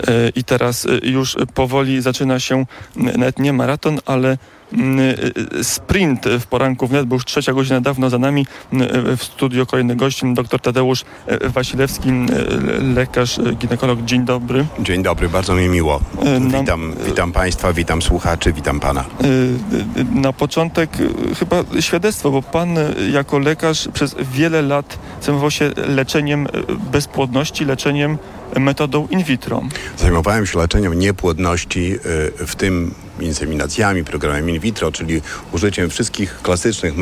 I teraz już powoli zaczyna się nawet nie maraton, ale sprint w poranku wnet, bo już 3:00 dawno za nami. W studiu kolejny gość, dr Tadeusz Wasilewski, lekarz, ginekolog. Dzień dobry. Dzień dobry, bardzo mi miło. Witam Państwa, witam słuchaczy, witam Pana. Na początek chyba świadectwo, bo Pan jako lekarz przez wiele lat zajmował się leczeniem bezpłodności, leczeniem metodą in vitro. Zajmowałem się leczeniem niepłodności, w tym inseminacjami, programem in vitro, czyli użyciem wszystkich klasycznych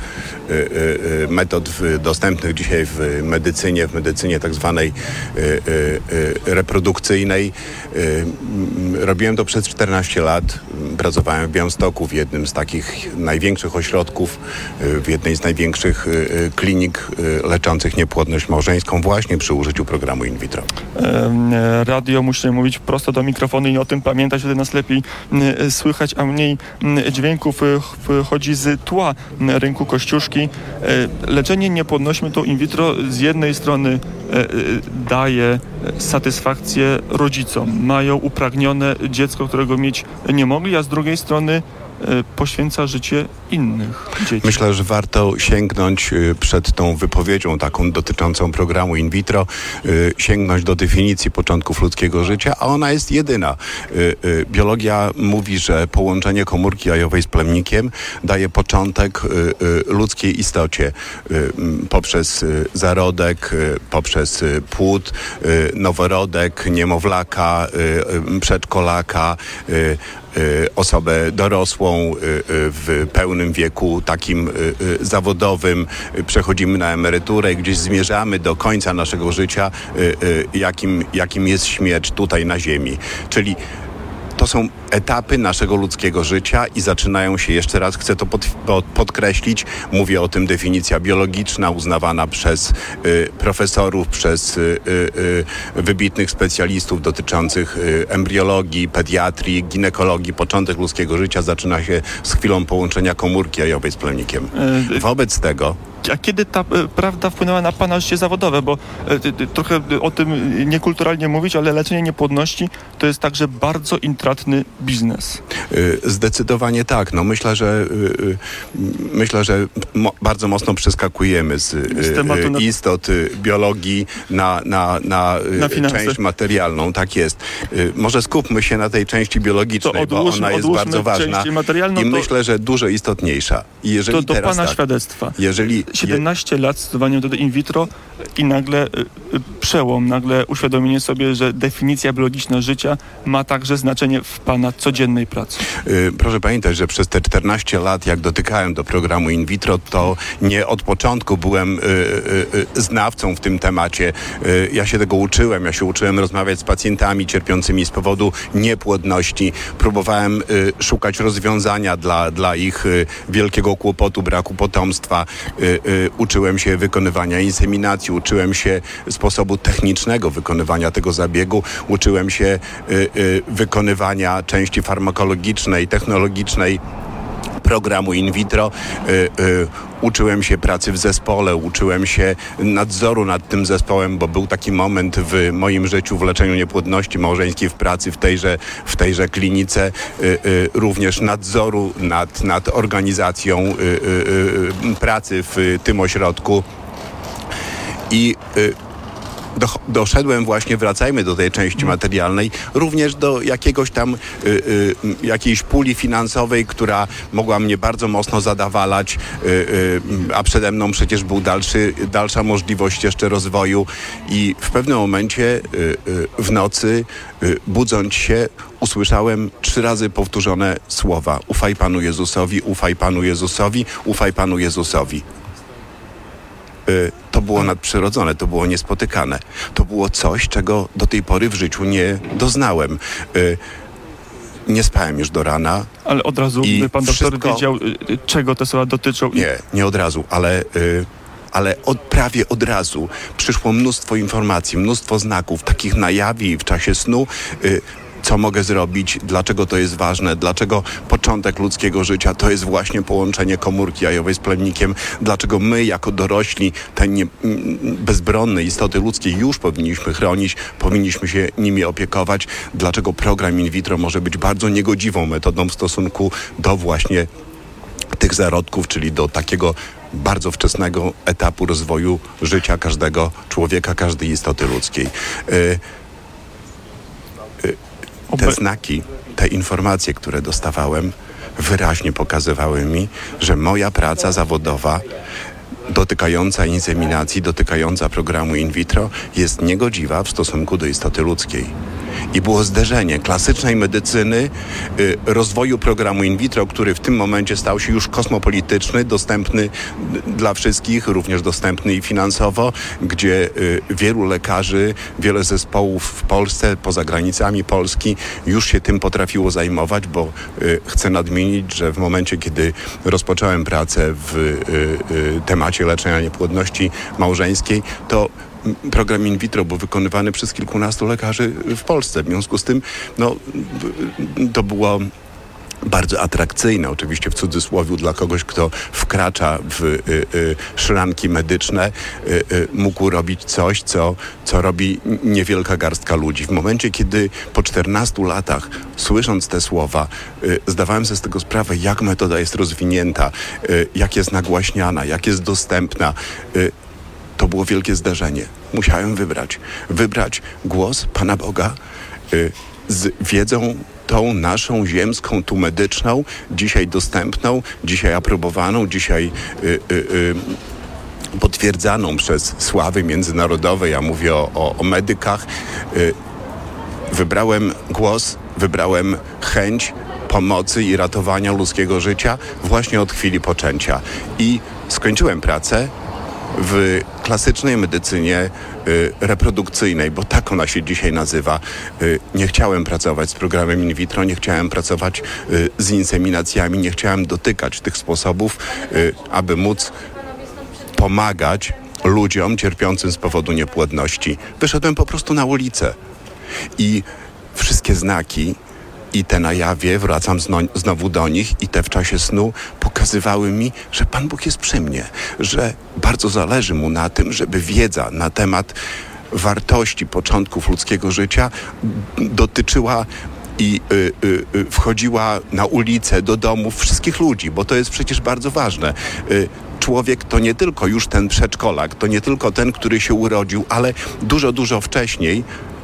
metod dostępnych dzisiaj w medycynie tak zwanej reprodukcyjnej. Robiłem to przez 14 lat. Pracowałem w Białymstoku, w jednym z takich największych ośrodków, w jednej z największych klinik leczących niepłodność małżeńską właśnie przy użyciu programu in vitro. Radio musimy mówić prosto do mikrofonu i o tym pamiętać, wtedy nas lepiej słychać, a mniej dźwięków chodzi z tła rynku Kościuszki. Leczenie niepłodności metodą in vitro z jednej strony daje satysfakcję rodzicom. Mają upragnione dziecko, którego mieć nie mogli, a z drugiej strony poświęca życie innych dzieci. Myślę, że warto sięgnąć przed tą wypowiedzią taką dotyczącą programu in vitro, sięgnąć do definicji początków ludzkiego życia, a ona jest jedyna. Biologia mówi, że połączenie komórki jajowej z plemnikiem daje początek ludzkiej istocie poprzez zarodek, poprzez płód, noworodek, niemowlaka, przedszkolaka, osobę dorosłą w pełnym wieku, takim zawodowym. Przechodzimy na emeryturę i gdzieś zmierzamy do końca naszego życia, jakim jest śmierć tutaj na ziemi. Czyli to są etapy naszego ludzkiego życia i zaczynają się, jeszcze raz chcę to podkreślić, mówię o tym definicja biologiczna uznawana przez profesorów, przez wybitnych specjalistów dotyczących embriologii, pediatrii, ginekologii. Początek ludzkiego życia zaczyna się z chwilą połączenia komórki jajowej z plemnikiem. Wobec tego... A kiedy ta prawda wpłynęła na Pana życie zawodowe? Bo trochę o tym niekulturalnie mówić, ale leczenie niepłodności to jest także bardzo intratny biznes. Zdecydowanie tak. No myślę, że bardzo mocno przeskakujemy z tematu istot biologii na część materialną. Tak jest. Może skupmy się na tej części biologicznej, bo ona jest bardzo ważna i myślę, że dużo istotniejsza. I jeżeli to teraz Pana świadectwa. 17 lat stosowania metody in vitro i nagle przełom, nagle uświadomienie sobie, że definicja biologiczna życia ma także znaczenie w Pana codziennej pracy. Proszę pamiętać, że przez te 14 lat, jak dotykałem do programu in vitro, to nie od początku byłem znawcą w tym temacie. Ja się tego uczyłem. Ja się uczyłem rozmawiać z pacjentami cierpiącymi z powodu niepłodności. Próbowałem szukać rozwiązania dla ich wielkiego kłopotu, braku potomstwa. Uczyłem się wykonywania inseminacji, uczyłem się sposobu technicznego wykonywania tego zabiegu, uczyłem się wykonywania części farmakologicznej, technologicznej programu in vitro, uczyłem się pracy w zespole, uczyłem się nadzoru nad tym zespołem, bo był taki moment w moim życiu w leczeniu niepłodności małżeńskiej w pracy w tejże klinice, również nadzoru nad organizacją pracy w tym ośrodku i doszedłem właśnie, wracajmy do tej części materialnej, również do jakiejś puli finansowej, która mogła mnie bardzo mocno zadawalać, a przede mną przecież był dalsza możliwość jeszcze rozwoju i w pewnym momencie w nocy, budząc się, usłyszałem 3 razy powtórzone słowa: ufaj Panu Jezusowi, ufaj Panu Jezusowi, ufaj Panu Jezusowi. To było nadprzyrodzone, to było niespotykane. To było coś, czego do tej pory w życiu nie doznałem. Nie spałem już do rana. Ale od razu pan doktor wiedział, czego te słowa dotyczą? Nie od razu, ale prawie od razu przyszło mnóstwo informacji, mnóstwo znaków, takich na jawie i w czasie snu. co mogę zrobić, dlaczego to jest ważne, dlaczego początek ludzkiego życia to jest właśnie połączenie komórki jajowej z plemnikiem, dlaczego my jako dorośli te bezbronne istoty ludzkie już powinniśmy chronić, powinniśmy się nimi opiekować, dlaczego program in vitro może być bardzo niegodziwą metodą w stosunku do właśnie tych zarodków, czyli do takiego bardzo wczesnego etapu rozwoju życia każdego człowieka, każdej istoty ludzkiej. Te znaki, te informacje, które dostawałem, wyraźnie pokazywały mi, że moja praca zawodowa dotykająca inseminacji, dotykająca programu in vitro jest niegodziwa w stosunku do istoty ludzkiej. I było zderzenie klasycznej medycyny, rozwoju programu in vitro, który w tym momencie stał się już kosmopolityczny, dostępny dla wszystkich, również dostępny i finansowo, gdzie wielu lekarzy, wiele zespołów w Polsce, poza granicami Polski już się tym potrafiło zajmować, bo chcę nadmienić, że w momencie, kiedy rozpocząłem pracę w temacie leczenia niepłodności małżeńskiej, to program in vitro był wykonywany przez kilkunastu lekarzy w Polsce. W związku z tym to było bardzo atrakcyjne, oczywiście w cudzysłowie, dla kogoś, kto wkracza w szranki medyczne, mógł robić coś, co robi niewielka garstka ludzi. W momencie, kiedy po 14 latach, słysząc te słowa, zdawałem sobie z tego sprawę, jak metoda jest rozwinięta, jak jest nagłaśniana, jak jest dostępna. To było wielkie zdarzenie. Musiałem wybrać głos Pana Boga z wiedzą tą naszą ziemską, tu medyczną, dzisiaj dostępną, dzisiaj aprobowaną, dzisiaj potwierdzaną przez sławy międzynarodowe. Ja mówię o medykach. Wybrałem głos, wybrałem chęć pomocy i ratowania ludzkiego życia właśnie od chwili poczęcia. I skończyłem pracę w klasycznej medycynie reprodukcyjnej, bo tak ona się dzisiaj nazywa. Nie chciałem pracować z programem in vitro, nie chciałem pracować z inseminacjami, nie chciałem dotykać tych sposobów, aby móc pomagać ludziom cierpiącym z powodu niepłodności. Wyszedłem po prostu na ulicę i wszystkie znaki i te na jawie, wracam znowu do nich i te w czasie snu pokazywały mi, że Pan Bóg jest przy mnie, że bardzo zależy Mu na tym, żeby wiedza na temat wartości początków ludzkiego życia dotyczyła i wchodziła na ulicę, do domów wszystkich ludzi, bo to jest przecież bardzo ważne. Człowiek to nie tylko już ten przedszkolak, to nie tylko ten, który się urodził, ale dużo, dużo wcześniej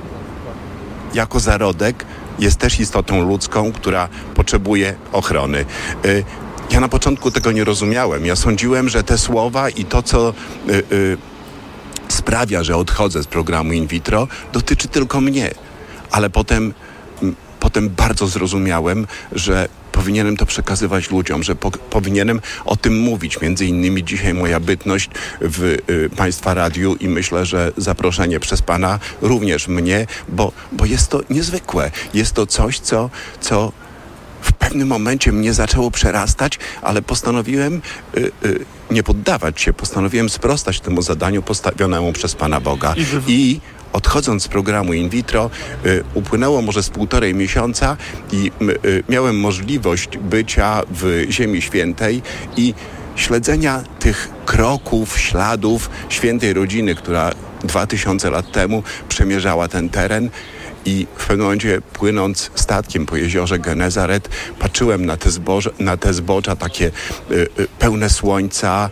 jako zarodek jest też istotą ludzką, która potrzebuje ochrony. Ja na początku tego nie rozumiałem. Ja sądziłem, że te słowa i to, co sprawia, że odchodzę z programu in vitro, dotyczy tylko mnie. Ale potem bardzo zrozumiałem, że powinienem to przekazywać ludziom, że powinienem o tym mówić. Między innymi dzisiaj moja bytność w Państwa radiu i myślę, że zaproszenie przez Pana również mnie, bo jest to niezwykłe. Jest to coś, co w pewnym momencie mnie zaczęło przerastać, ale postanowiłem nie poddawać się, postanowiłem sprostać temu zadaniu postawionemu przez Pana Boga. I odchodząc z programu in vitro, upłynęło może z 1,5 miesiąca i miałem możliwość bycia w Ziemi Świętej i śledzenia tych kroków, śladów świętej rodziny, która 2000 lat temu przemierzała ten teren. I w pewnym momencie, płynąc statkiem po jeziorze Genezaret, patrzyłem na te zbocza takie pełne słońca,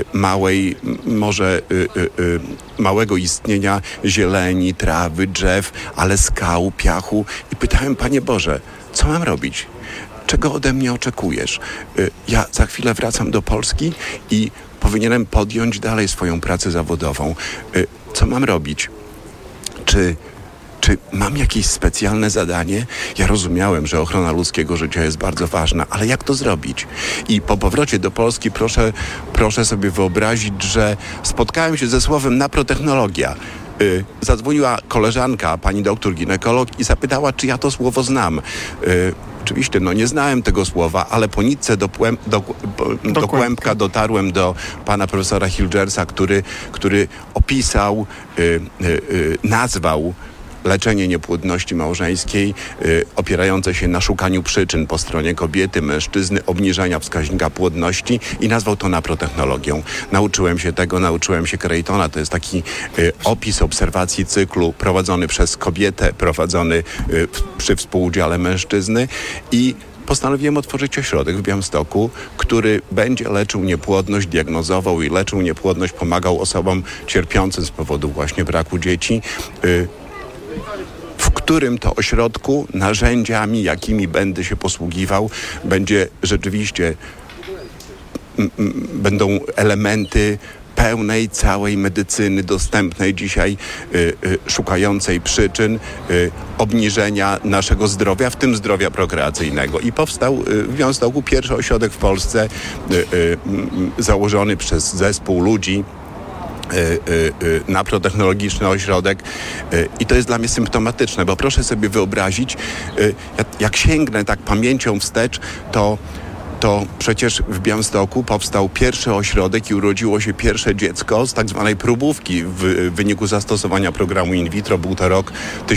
małego istnienia zieleni, trawy, drzew, ale skał, piachu. I pytałem, Panie Boże, co mam robić? Czego ode mnie oczekujesz? Ja za chwilę wracam do Polski i powinienem podjąć dalej swoją pracę zawodową. Co mam robić? Czy mam jakieś specjalne zadanie? Ja rozumiałem, że ochrona ludzkiego życia jest bardzo ważna, ale jak to zrobić? I po powrocie do Polski proszę sobie wyobrazić, że spotkałem się ze słowem naprotechnologia. Zadzwoniła koleżanka, pani doktor ginekolog i zapytała, czy ja to słowo znam. Oczywiście, nie znałem tego słowa, ale po nitce do kłębka dotarłem do pana profesora Hilgersa, który opisał, nazwał leczenie niepłodności małżeńskiej opierające się na szukaniu przyczyn po stronie kobiety, mężczyzny, obniżenia wskaźnika płodności i nazwał to naprotechnologią. Nauczyłem się Creightona, to jest taki opis obserwacji cyklu prowadzony przez kobietę, prowadzony przy współudziale mężczyzny i postanowiłem otworzyć ośrodek w Białymstoku, który będzie leczył niepłodność, diagnozował i leczył niepłodność, pomagał osobom cierpiącym z powodu właśnie braku dzieci, w którym to ośrodku narzędziami, jakimi będę się posługiwał, będzie rzeczywiście będą elementy pełnej, całej medycyny dostępnej dzisiaj, szukającej przyczyn obniżenia naszego zdrowia, w tym zdrowia prokreacyjnego. I powstał w Białymstoku pierwszy ośrodek w Polsce założony przez zespół ludzi, naprotechnologiczny ośrodek i to jest dla mnie symptomatyczne, bo proszę sobie wyobrazić, jak sięgnę tak pamięcią wstecz, to przecież w Białymstoku powstał pierwszy ośrodek i urodziło się pierwsze dziecko z tak zwanej próbówki w wyniku zastosowania programu in vitro. Był to rok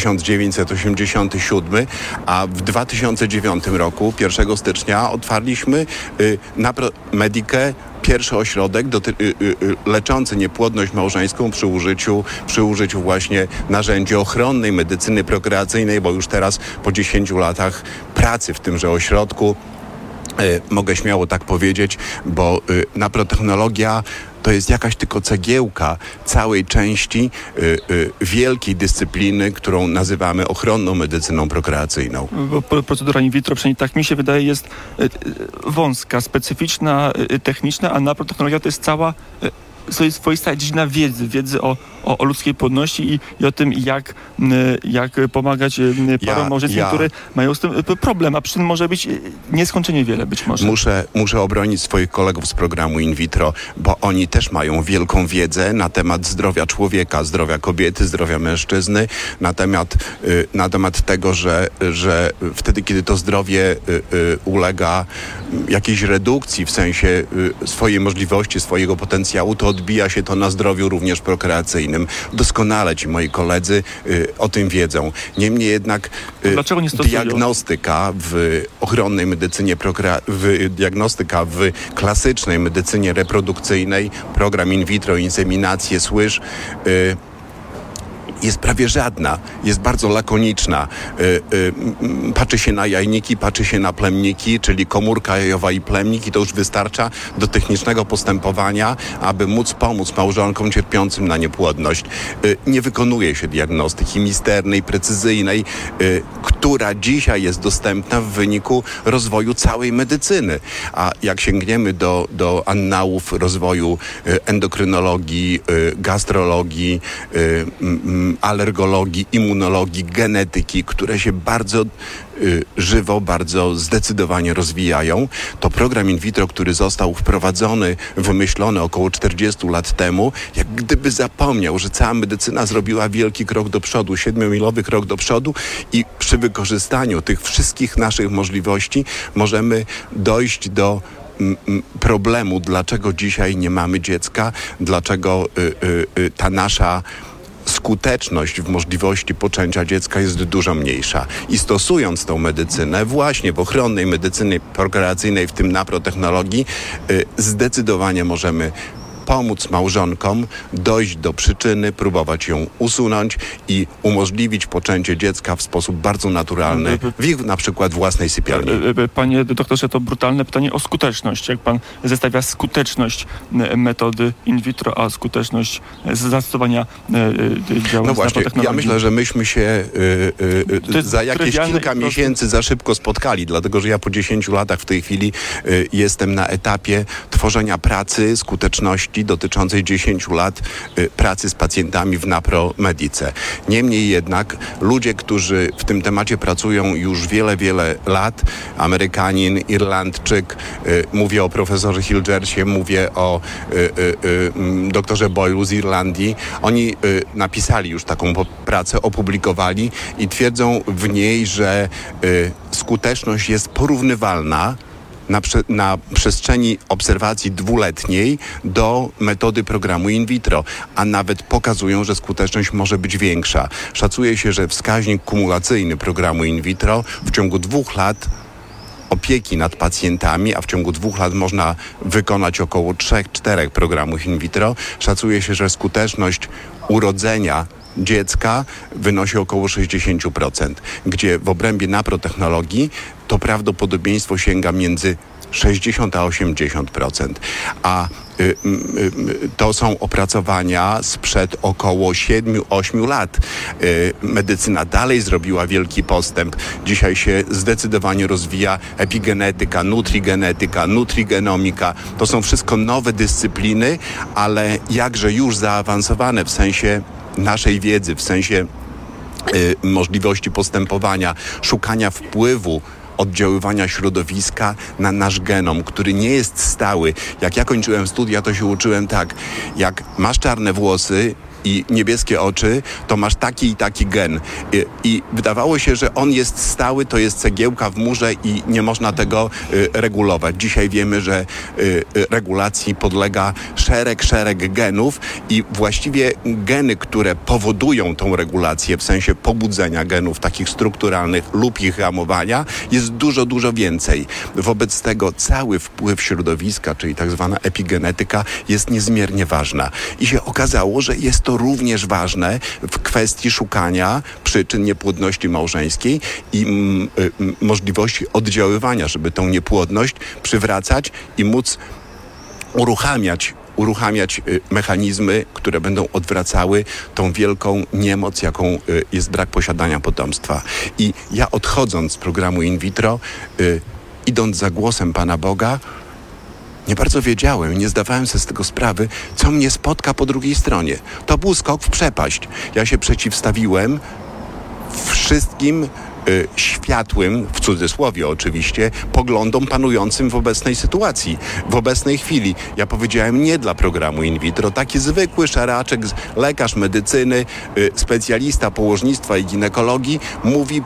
1987, a w 2009 roku, 1 stycznia, otwarliśmy Medikę, pierwszy ośrodek leczący niepłodność małżeńską przy użyciu właśnie narzędzi ochronnej medycyny prokreacyjnej, bo już teraz po 10 latach pracy w tymże ośrodku mogę śmiało tak powiedzieć, bo naprotechnologia to jest jakaś tylko cegiełka całej części wielkiej dyscypliny, którą nazywamy ochronną medycyną prokreacyjną. Bo procedura in vitro, przynajmniej tak mi się wydaje, jest wąska, specyficzna, techniczna, a naprotechnologia to jest cała swoista dziedzina wiedzy o ludzkiej płodności i o tym, jak pomagać parom małżeńskim, które mają z tym problem, a przyczyn może być nieskończenie wiele być może. Muszę obronić swoich kolegów z programu in vitro, bo oni też mają wielką wiedzę na temat zdrowia człowieka, zdrowia kobiety, zdrowia mężczyzny, na temat tego, że wtedy, kiedy to zdrowie ulega jakiejś redukcji w sensie swojej możliwości, swojego potencjału, to odbija się to na zdrowiu również prokreacyjnym. Doskonale ci moi koledzy o tym wiedzą. Niemniej jednak diagnostyka w ochronnej medycynie, diagnostyka w klasycznej medycynie reprodukcyjnej, program in vitro, inseminację, słysz, jest prawie żadna, jest bardzo lakoniczna. Patrzy się na jajniki, patrzy się na plemniki, czyli komórka jajowa i plemnik i to już wystarcza do technicznego postępowania, aby móc pomóc małżonkom cierpiącym na niepłodność. Nie wykonuje się diagnostyki misternej, precyzyjnej, która dzisiaj jest dostępna w wyniku rozwoju całej medycyny. A jak sięgniemy do annałów rozwoju endokrynologii, gastrologii, alergologii, immunologii, genetyki, które się bardzo żywo, bardzo zdecydowanie rozwijają, to program in vitro, który został wprowadzony, wymyślony około 40 lat temu, jak gdyby zapomniał, że cała medycyna zrobiła wielki krok do przodu, 7-milowy krok do przodu i przy wykorzystaniu tych wszystkich naszych możliwości możemy dojść do problemu, dlaczego dzisiaj nie mamy dziecka, dlaczego ta nasza skuteczność w możliwości poczęcia dziecka jest dużo mniejsza. I stosując tą medycynę właśnie w ochronnej medycynie prokreacyjnej, w tym naprotechnologii, zdecydowanie możemy pomóc małżonkom dojść do przyczyny, próbować ją usunąć i umożliwić poczęcie dziecka w sposób bardzo naturalny w ich na przykład własnej sypialni. Panie doktorze, to brutalne pytanie o skuteczność. Jak pan zestawia skuteczność metody in vitro, a skuteczność zastosowania działań No właśnie, ja myślę, że myśmy się za jakieś kilka miesięcy za szybko spotkali, dlatego że ja po 10 latach w tej chwili jestem na etapie tworzenia pracy, skuteczności dotyczącej 10 lat pracy z pacjentami w napromedice. Niemniej jednak ludzie, którzy w tym temacie pracują już wiele, wiele lat, Amerykanin, Irlandczyk, mówię o profesorze Hilgersie, mówię o doktorze Boylu z Irlandii, oni napisali już taką pracę, opublikowali i twierdzą w niej, że skuteczność jest porównywalna na przestrzeni obserwacji 2-letniej do metody programu in vitro, a nawet pokazują, że skuteczność może być większa. Szacuje się, że wskaźnik kumulacyjny programu in vitro w ciągu 2 lat opieki nad pacjentami, a w ciągu 2 lat można wykonać około 3-4 programów in vitro. Szacuje się, że skuteczność urodzenia dziecka wynosi około 60%, gdzie w obrębie naprotechnologii to prawdopodobieństwo sięga między 60 a 80%. A to są opracowania sprzed około 7-8 lat. Medycyna dalej zrobiła wielki postęp. Dzisiaj się zdecydowanie rozwija epigenetyka, nutrigenetyka, nutrigenomika. To są wszystko nowe dyscypliny, ale jakże już zaawansowane w sensie naszej wiedzy, w sensie możliwości postępowania, szukania wpływu oddziaływania środowiska na nasz genom, który nie jest stały. Jak ja kończyłem studia, to się uczyłem tak, jak masz czarne włosy i niebieskie oczy, to masz taki i taki gen. I wydawało się, że on jest stały, to jest cegiełka w murze i nie można tego regulować. Dzisiaj wiemy, że regulacji podlega szereg genów i właściwie geny, które powodują tą regulację w sensie pobudzenia genów takich strukturalnych lub ich hamowania, jest dużo więcej. Wobec tego cały wpływ środowiska, czyli tak zwana epigenetyka, jest niezmiernie ważna. I się okazało, że jest to również ważne w kwestii szukania przyczyn niepłodności małżeńskiej i możliwości oddziaływania, żeby tą niepłodność przywracać i móc uruchamiać mechanizmy, które będą odwracały tą wielką niemoc, jaką jest brak posiadania potomstwa. I ja odchodząc z programu in vitro, idąc za głosem Pana Boga, nie bardzo wiedziałem, nie zdawałem sobie z tego sprawy, co mnie spotka po drugiej stronie. To był skok w przepaść. Ja się przeciwstawiłem wszystkim światłym, w cudzysłowie oczywiście, poglądom panującym w obecnej sytuacji, w obecnej chwili. Ja powiedziałem nie dla programu in vitro. Taki zwykły szaraczek, lekarz medycyny, specjalista położnictwa i ginekologii mówi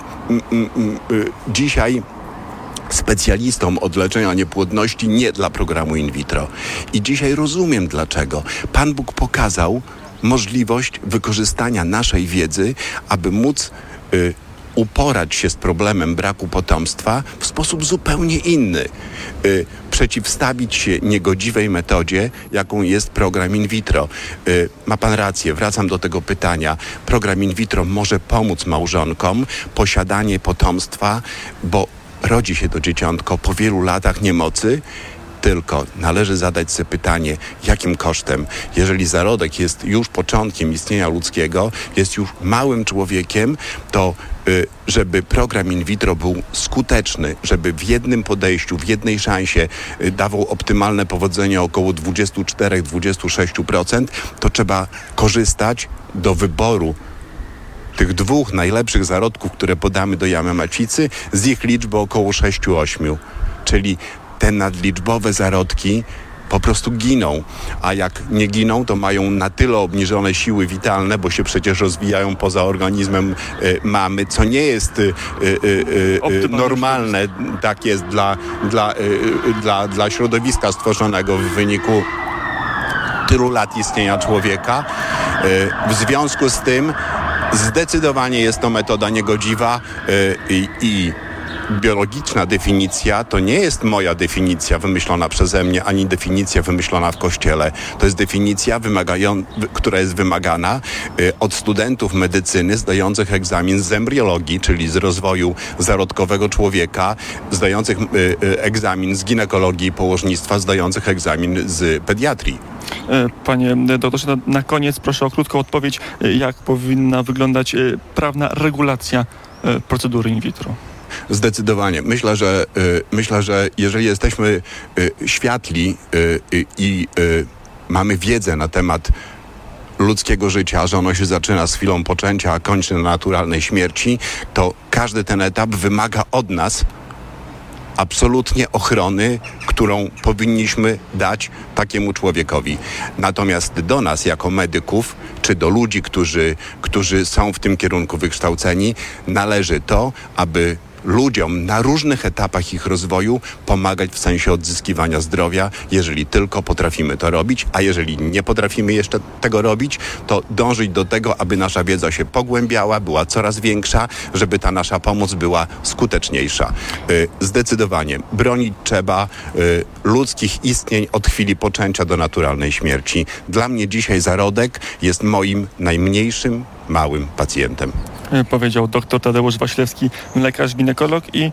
dzisiaj specjalistom od leczenia niepłodności nie dla programu in vitro. I dzisiaj rozumiem dlaczego. Pan Bóg pokazał możliwość wykorzystania naszej wiedzy, aby móc uporać się z problemem braku potomstwa w sposób zupełnie inny. Przeciwstawić się niegodziwej metodzie, jaką jest program in vitro. Ma pan rację, wracam do tego pytania. Program in vitro może pomóc małżonkom posiadanie potomstwa, bo rodzi się to dzieciątko po wielu latach niemocy, tylko należy zadać sobie pytanie, jakim kosztem? Jeżeli zarodek jest już początkiem istnienia ludzkiego, jest już małym człowiekiem, to żeby program in vitro był skuteczny, żeby w jednym podejściu, w jednej szansie dawał optymalne powodzenie około 24-26%, to trzeba korzystać do wyboru tych 2 najlepszych zarodków, które podamy do jamy macicy, z ich liczby około 6-8. Czyli te nadliczbowe zarodki po prostu giną, a jak nie giną, to mają na tyle obniżone siły witalne, bo się przecież rozwijają poza organizmem mamy, co nie jest normalne, tak jest dla środowiska stworzonego w wyniku tylu lat istnienia człowieka. W związku z tym zdecydowanie jest to metoda niegodziwa i biologiczna definicja to nie jest moja definicja wymyślona przeze mnie, ani definicja wymyślona w Kościele. To jest definicja która jest wymagana od studentów medycyny zdających egzamin z embriologii, czyli z rozwoju zarodkowego człowieka, zdających egzamin z ginekologii i położnictwa, zdających egzamin z pediatrii. Panie doktorze, na koniec proszę o krótką odpowiedź, jak powinna wyglądać prawna regulacja procedury in vitro. Zdecydowanie. Myślę, że jeżeli jesteśmy światli i mamy wiedzę na temat ludzkiego życia, że ono się zaczyna z chwilą poczęcia, a kończy na naturalnej śmierci, to każdy ten etap wymaga od nas absolutnie ochrony, którą powinniśmy dać takiemu człowiekowi. Natomiast do nas jako medyków, czy do ludzi, którzy są w tym kierunku wykształceni, należy to, aby ludziom na różnych etapach ich rozwoju pomagać w sensie odzyskiwania zdrowia, jeżeli tylko potrafimy to robić, a jeżeli nie potrafimy jeszcze tego robić, to dążyć do tego, aby nasza wiedza się pogłębiała, była coraz większa, żeby ta nasza pomoc była skuteczniejsza. Zdecydowanie bronić trzeba ludzkich istnień od chwili poczęcia do naturalnej śmierci. Dla mnie dzisiaj zarodek jest moim najmniejszym, małym pacjentem. Powiedział dr Tadeusz Waślewski, lekarz ginekolog i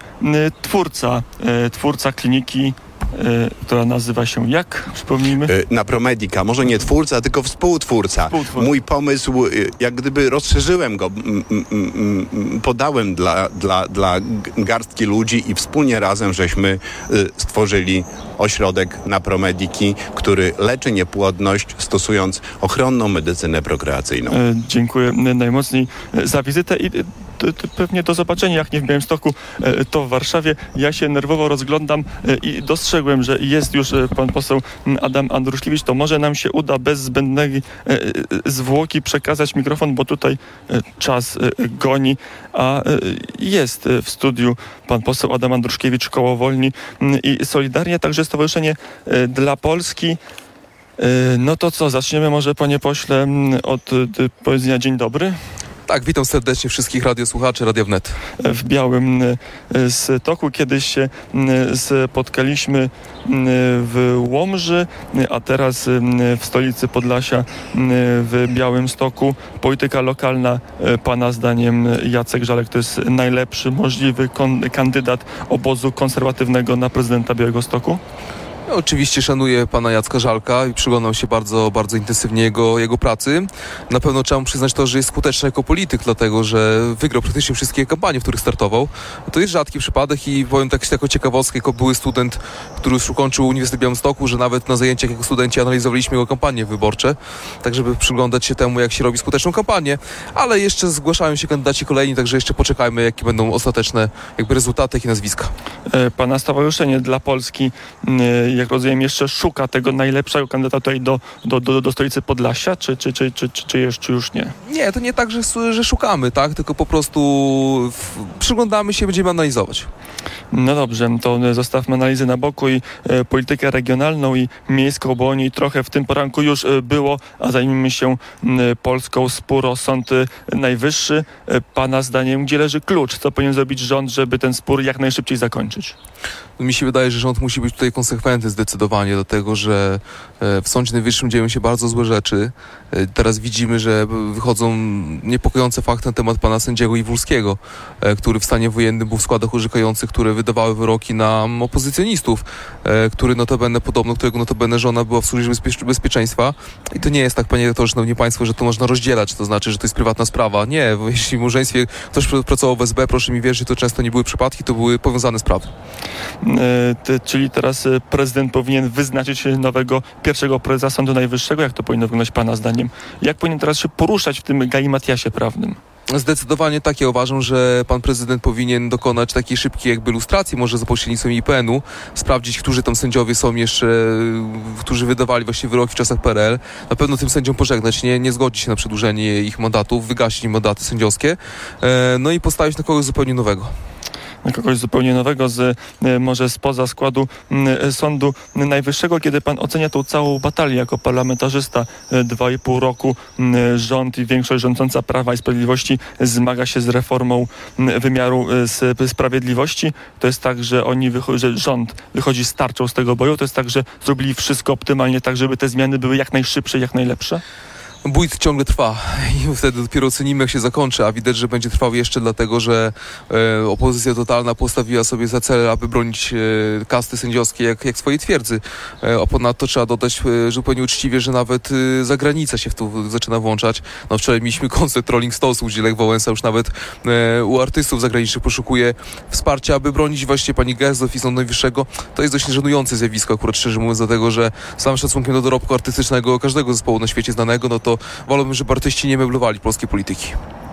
twórca kliniki, która nazywa się jak? Przypomnijmy. Napromedica. Może nie twórca, tylko współtwórca. Mój pomysł, jak gdyby rozszerzyłem go, podałem dla garstki ludzi i wspólnie razem żeśmy stworzyli ośrodek Napromediki, który leczy niepłodność, stosując ochronną medycynę prokreacyjną. Dziękuję najmocniej za wizytę i pewnie do zobaczenia, jak nie w Białymstoku, to w Warszawie. Ja się nerwowo rozglądam i dostrzegłem, że jest już pan poseł Adam Andruszkiewicz. To może nam się uda bez zbędnej zwłoki przekazać mikrofon, bo tutaj czas goni, a jest w studiu pan poseł Adam Andruszkiewicz, Koło Wolni i Solidarnie, także Stowarzyszenie dla Polski. No to co, zaczniemy może, panie pośle, od powiedzenia dzień dobry. Tak, witam serdecznie wszystkich radiosłuchaczy Radia Wnet. W Białymstoku kiedyś się spotkaliśmy w Łomży, a teraz w stolicy Podlasia w Białymstoku. Polityka lokalna, pana zdaniem Jacek Żalek to jest najlepszy możliwy kandydat obozu konserwatywnego na prezydenta Białegostoku? Ja oczywiście szanuję pana Jacka Żalka i przyglądam się bardzo, bardzo intensywnie jego pracy. Na pewno trzeba mu przyznać to, że jest skuteczny jako polityk, dlatego że wygrał praktycznie wszystkie kampanie, w których startował. To jest rzadki przypadek i powiem tak jako ciekawostkę, jako były student, który już ukończył Uniwersytet w Białymstoku, że nawet na zajęciach jako studenci analizowaliśmy jego kampanie wyborcze, tak żeby przyglądać się temu, jak się robi skuteczną kampanię, ale jeszcze zgłaszają się kandydaci kolejni, także jeszcze poczekajmy, jakie będą ostateczne rezultaty i nazwiska. Pana Stowarzyszenie dla Polski, jak rozumiem, jeszcze szuka tego najlepszego kandydata tutaj do stolicy Podlasia, czy jeszcze już nie? Nie, to nie tak, że szukamy, tak? Tylko po prostu przyglądamy się, będziemy analizować. No dobrze, to zostawmy analizy na boku i politykę regionalną i miejską, bo o niej trochę w tym poranku już było, a zajmijmy się Polską. Spór o Sąd Najwyższy. Pana zdaniem, gdzie leży klucz? Co powinien zrobić rząd, żeby ten spór jak najszybciej zakończyć? Mi się wydaje, że rząd musi być tutaj konsekwentny zdecydowanie, dlatego że w Sądzie Najwyższym dzieją się bardzo złe rzeczy. Teraz widzimy, że wychodzą niepokojące fakty na temat pana sędziego Iwulskiego, który w stanie wojennym był w składach orzekających, które wydawały wyroki na opozycjonistów, którego notabene żona była w służbie bezpieczeństwa. I to nie jest tak, panie redaktorze, szanowni państwo, że to można rozdzielać, to znaczy, że to jest prywatna sprawa. Nie, jeśli w małżeństwie ktoś pracował w SB, proszę mi wierzyć, to często nie były przypadki, to były powiązane sprawy. Czyli teraz prezydent powinien wyznaczyć nowego pierwszego prezesa Sądu Najwyższego? Jak to powinno wyglądać pana zdaniem? Jak powinien teraz się poruszać w tym galimatiasie prawnym? Zdecydowanie tak. Ja uważam, że pan prezydent powinien dokonać takiej szybkiej lustracji, może za pośrednictwem IPN-u, sprawdzić, którzy tam sędziowie są jeszcze, którzy wydawali właśnie wyroki w czasach PRL. Na pewno tym sędziom pożegnać, nie zgodzić się na przedłużenie ich mandatów, wygasić im mandaty sędziowskie, no i postawić na kogoś zupełnie nowego. Kogoś zupełnie nowego, może spoza składu Sądu Najwyższego. Kiedy pan ocenia tą całą batalię jako parlamentarzysta, 2,5 roku rząd i większość rządząca Prawa i Sprawiedliwości zmaga się z reformą wymiaru sprawiedliwości. To jest tak, że że rząd wychodzi z tarczą z tego boju. To jest tak, że zrobili wszystko optymalnie tak, żeby te zmiany były jak najszybsze, jak najlepsze. Bój ciągle trwa i wtedy dopiero ocenimy, jak się zakończy, a widać, że będzie trwał jeszcze dlatego, że opozycja totalna postawiła sobie za cel, aby bronić kasty sędziowskiej jak swojej twierdzy. A ponadto trzeba dodać zupełnie uczciwie, że nawet zagranica się w to zaczyna włączać. No wczoraj mieliśmy koncert Rolling Stonesów, gdzie Lech Wałęsa już nawet u artystów zagranicznych poszukuje wsparcia, aby bronić właśnie pani Gersdorf i Sądu Najwyższego. To jest dość żenujące zjawisko, akurat szczerze mówiąc, dlatego, że z całym szacunkiem do dorobku artystycznego każdego zespołu na świecie znanego, no to wolałbym, żeby artyści nie meblowali polskiej polityki.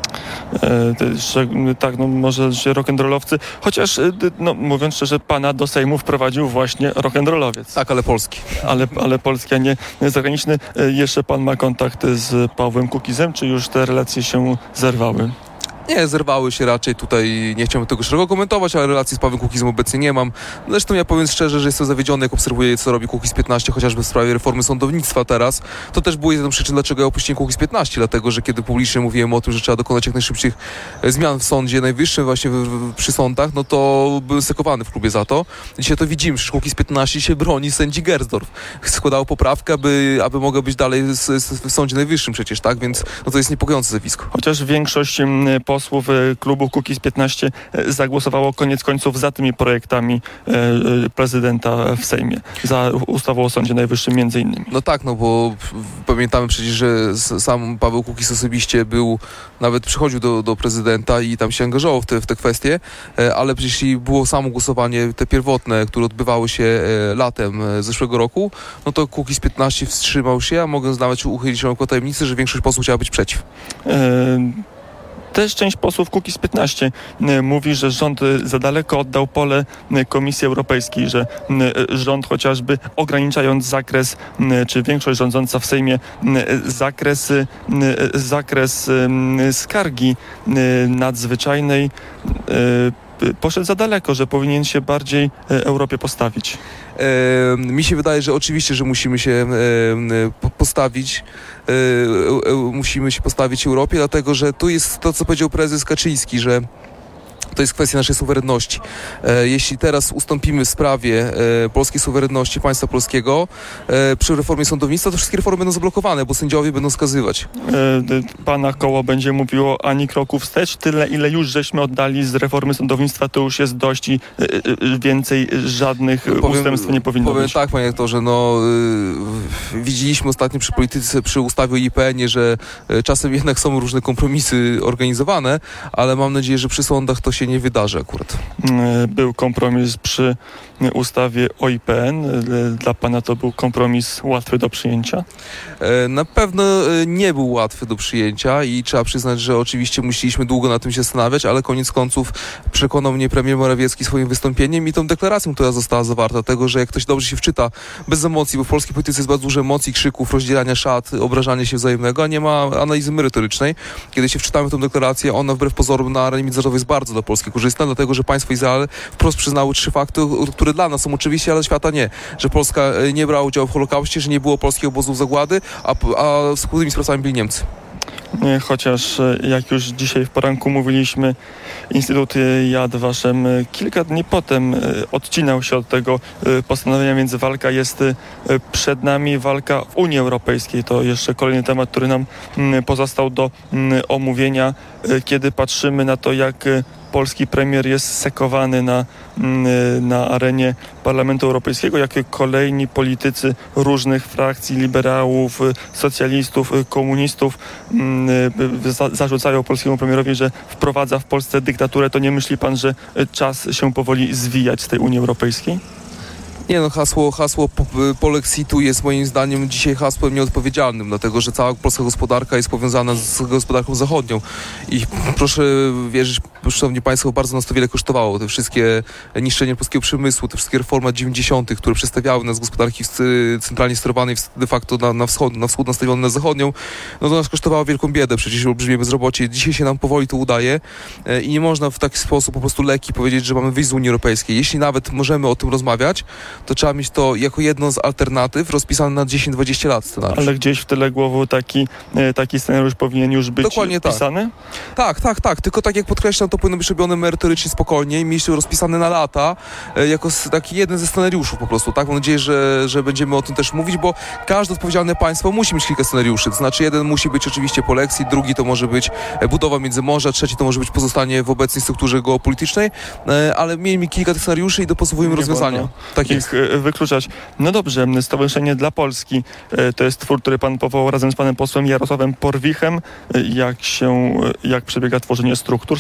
Tak, no może się rock'n'rollowcy, chociaż mówiąc szczerze, pana do Sejmu wprowadził właśnie rock'n'rollowiec. Tak, ale polski. Ale polski, a nie zagraniczny. Jeszcze pan ma kontakt z Pawłem Kukizem, czy już te relacje się zerwały? Nie, zerwały się raczej tutaj, nie chciałbym tego szeroko komentować, ale relacji z Pawłem Kukizem obecnie nie mam. Zresztą ja powiem szczerze, że jestem zawiedziony, jak obserwuję, co robi Kukiz 15, chociażby w sprawie reformy sądownictwa teraz. To też było jedną z przyczyn, dlaczego ja opuściłem Kukiz 15, dlatego, że kiedy publicznie mówiłem o tym, że trzeba dokonać jak najszybszych zmian w Sądzie Najwyższym, właśnie przy sądach, no to byłem sekowany w klubie za to. Dzisiaj to widzimy, że Kukiz 15 się broni sędzi Gersdorf. Składało poprawkę, aby mogła być dalej w Sądzie Najwyższym przecież, tak? Więc no to jest niepokojące zjawisko. Chociaż większość posłów klubu Kukiz 15 zagłosowało koniec końców za tymi projektami prezydenta w Sejmie, za ustawą o Sądzie Najwyższym między innymi. No tak, no bo pamiętamy przecież, że sam Paweł Kukiz osobiście nawet przychodził do prezydenta i tam się angażował w te kwestie, ale przecież jeśli było samo głosowanie, te pierwotne, które odbywały się latem zeszłego roku, no to Kukiz 15 wstrzymał się, a mogę nawet uchylić szeroką tajemnicę, że większość posłów chciała być przeciw. Też część posłów Kukiz 15 mówi, że rząd za daleko oddał pole Komisji Europejskiej, że rząd chociażby ograniczając zakres, czy większość rządząca w Sejmie zakres skargi nadzwyczajnej poszedł za daleko, że powinien się bardziej Europie postawić. Mi się wydaje, że oczywiście, że musimy się postawić Europie, dlatego że tu jest to, co powiedział prezes Kaczyński, że to jest kwestia naszej suwerenności. Jeśli teraz ustąpimy w sprawie polskiej suwerenności państwa polskiego przy reformie sądownictwa, to wszystkie reformy będą zablokowane, bo sędziowie będą skazywać. Pana koło będzie mówiło ani kroku wstecz. Tyle, ile już żeśmy oddali z reformy sądownictwa, to już jest dość i więcej żadnych ustępstw nie powinno być. Tak, panie rektorze, widzieliśmy ostatnio przy polityce, przy ustawie o IPN-ie, że czasem jednak są różne kompromisy organizowane, ale mam nadzieję, że przy sądach to się nie wydarzy akurat. Był kompromis przy ustawie o IPN. Dla pana to był kompromis łatwy do przyjęcia? Na pewno nie był łatwy do przyjęcia i trzeba przyznać, że oczywiście musieliśmy długo na tym się zastanawiać, ale koniec końców przekonał mnie premier Morawiecki swoim wystąpieniem i tą deklaracją, która została zawarta, tego, że jak ktoś dobrze się wczyta, bez emocji, bo w polskiej polityce jest bardzo dużo emocji, krzyków, rozdzielania szat, obrażania się wzajemnego, a nie ma analizy merytorycznej. Kiedy się wczytamy w tą deklarację, ona wbrew pozorom na arenie międzynarodowej jest bardzo dla Polski korzystna, dlatego, że państwo Izrael wprost przyznało 3 fakty, które dla nas są oczywiste, ale świata nie. Że Polska nie brała udziału w Holokauście, że nie było polskich obozów zagłady, a wspólnymi sprawcami byli Niemcy. Chociaż jak już dzisiaj w poranku mówiliśmy, Instytut Yad Vashem kilka dni potem odcinał się od tego postanowienia, więc walka jest przed nami, walka w Unii Europejskiej. To jeszcze kolejny temat, który nam pozostał do omówienia, kiedy patrzymy na to, jak polski premier jest sekowany na arenie Parlamentu Europejskiego, jak kolejni politycy różnych frakcji, liberałów, socjalistów, komunistów zarzucają polskiemu premierowi, że wprowadza w Polsce dyktaturę. To nie myśli pan, że czas się powoli zwijać z tej Unii Europejskiej? Nie no, hasło Polexitu jest moim zdaniem dzisiaj hasłem nieodpowiedzialnym, dlatego że cała polska gospodarka jest powiązana z gospodarką zachodnią i proszę wierzyć, szanowni państwo, bardzo nas to wiele kosztowało. Te wszystkie niszczenie polskiego przemysłu, te wszystkie reformy lat 90., które przestawiały nas z gospodarki centralnie sterowanej de facto na wschód nastawione na zachodnią, no to nas kosztowało wielką biedę, przecież olbrzymie bezrobocie. Dzisiaj się nam powoli to udaje i nie można w taki sposób po prostu lekki powiedzieć, że mamy wyjść z Unii Europejskiej. Jeśli nawet możemy o tym rozmawiać, to trzeba mieć to jako jedną z alternatyw rozpisane na 10-20 lat scenariusz. Ale gdzieś w tyle głowy taki scenariusz powinien już być dokładnie pisany? Tak. Tylko tak jak podkreślam, to powinno być robione merytorycznie, spokojnie i mieć to rozpisane na lata jako taki jeden ze scenariuszy po prostu. Tak? Mam nadzieję, że będziemy o tym też mówić, bo każde odpowiedzialne państwo musi mieć kilka scenariuszy. To znaczy jeden musi być oczywiście polexit, drugi to może być budowa Międzymorza, trzeci to może być pozostanie w obecnej strukturze geopolitycznej, ale miejmy kilka tych scenariuszy i dopasowujemy rozwiązania. Tak jest. Wykluczać. No dobrze, Stowarzyszenie dla Polski to jest twór, który pan powołał razem z panem posłem Jarosławem Porwichem. Jak przebiega tworzenie struktur stowarzyszenia?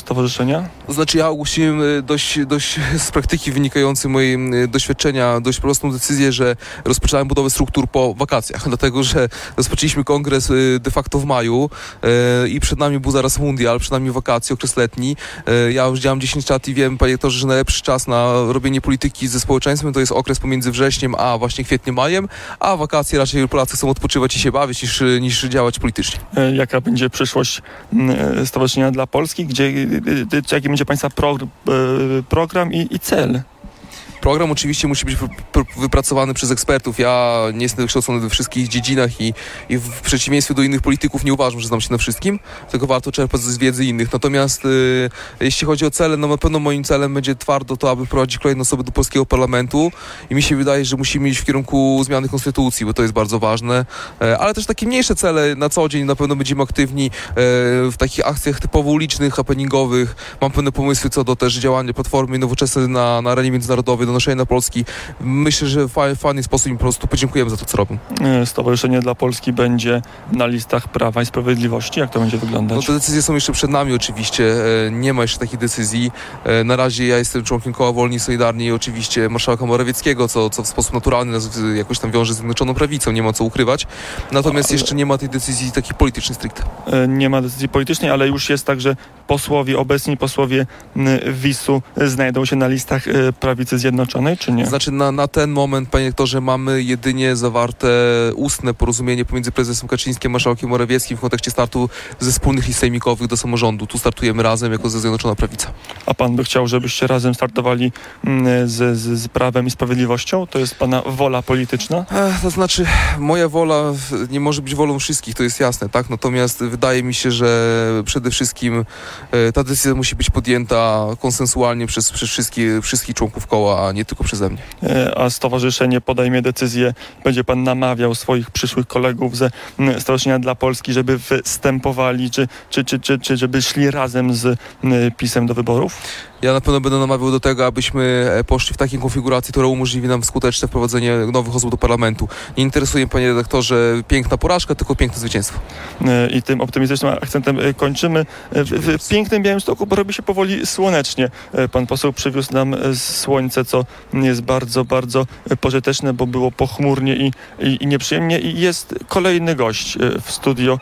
ogłoszenia? To znaczy ja ogłosiłem dość z praktyki wynikającej mojej doświadczenia dość prostą decyzję, że rozpoczynałem budowę struktur po wakacjach, dlatego że rozpoczęliśmy kongres de facto w maju i przed nami był zaraz mundial, przed nami wakacje, okres letni. Ja już działam 10 lat i wiem, panie rektorze, że najlepszy czas na robienie polityki ze społeczeństwem to jest okres pomiędzy wrześniem a właśnie kwietniem, majem, a wakacje raczej Polacy chcą odpoczywać i się bawić niż działać politycznie. Jaka będzie przyszłość Stowarzyszenia dla Polski? Jaki będzie Państwa program i cel? Program oczywiście musi być wypracowany przez ekspertów. Ja nie jestem wykształcony we wszystkich dziedzinach i w przeciwieństwie do innych polityków nie uważam, że znam się na wszystkim, tylko warto czerpać z wiedzy innych. Natomiast jeśli chodzi o cele, no na pewno moim celem będzie twardo to, aby prowadzić kolejne osoby do polskiego parlamentu i mi się wydaje, że musimy iść w kierunku zmiany konstytucji, bo to jest bardzo ważne, ale też takie mniejsze cele na co dzień na pewno będziemy aktywni w takich akcjach typowo ulicznych, happeningowych. Mam pewne pomysły co do też działania Platformy Nowoczesnej na arenie międzynarodowej, donoszenia na Polski. Myślę, że w fajny sposób im po prostu podziękujemy za to, co robią. Stowarzyszenie dla Polski będzie na listach Prawa i Sprawiedliwości? Jak to będzie wyglądać? No te decyzje są jeszcze przed nami oczywiście. Nie ma jeszcze takich decyzji. Na razie ja jestem członkiem Koła Wolni i Solidarni i oczywiście marszałka Morawieckiego, co w sposób naturalny nas jakoś tam wiąże z Zjednoczoną Prawicą. Nie ma co ukrywać. Natomiast jeszcze nie ma tej decyzji takiej politycznej stricte. Nie ma decyzji politycznej, ale już jest tak, że obecni posłowie WiS-u znajdą się na listach Prawicy Zjednoczonej, czy nie? Znaczy na ten moment, panie rektorze, mamy jedynie zawarte ustne porozumienie pomiędzy prezesem Kaczyńskim a marszałkiem Morawieckim w kontekście startu ze wspólnych list sejmikowych do samorządu. Tu startujemy razem jako Zjednoczona Prawica. A pan by chciał, żebyście razem startowali z Prawem i Sprawiedliwością? To jest pana wola polityczna? To znaczy, moja wola nie może być wolą wszystkich, to jest jasne, tak? Natomiast wydaje mi się, że przede wszystkim ta decyzja musi być podjęta konsensualnie przez wszystkich członków koła, a nie tylko przeze mnie. A stowarzyszenie podejmie decyzję, będzie pan namawiał swoich przyszłych kolegów ze Stowarzyszenia dla Polski, żeby występowali, czy żeby szli razem z PiS-em do wyborów? Ja na pewno będę namawiał do tego, abyśmy poszli w takiej konfiguracji, która umożliwi nam skuteczne wprowadzenie nowych osób do parlamentu. Nie interesuje, panie redaktorze, piękna porażka, tylko piękne zwycięstwo. I tym optymistycznym akcentem kończymy. W pięknym Białymstoku, bo robi się powoli słonecznie. Pan poseł przywiózł nam słońce, co jest bardzo, bardzo pożyteczne, bo było pochmurnie i nieprzyjemnie. I jest kolejny gość w studio.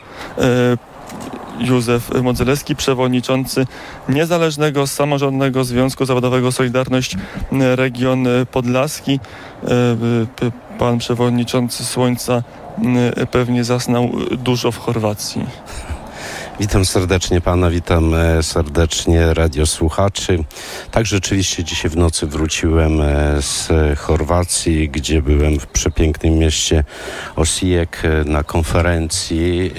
Józef Modzelewski, przewodniczący Niezależnego Samorządnego Związku Zawodowego Solidarność Region Podlaski. Pan przewodniczący Słońca pewnie zasnął dużo w Chorwacji. Witam serdecznie pana, witam serdecznie radiosłuchaczy. Tak, rzeczywiście dzisiaj w nocy wróciłem z Chorwacji, gdzie byłem w przepięknym mieście Osijek na konferencji,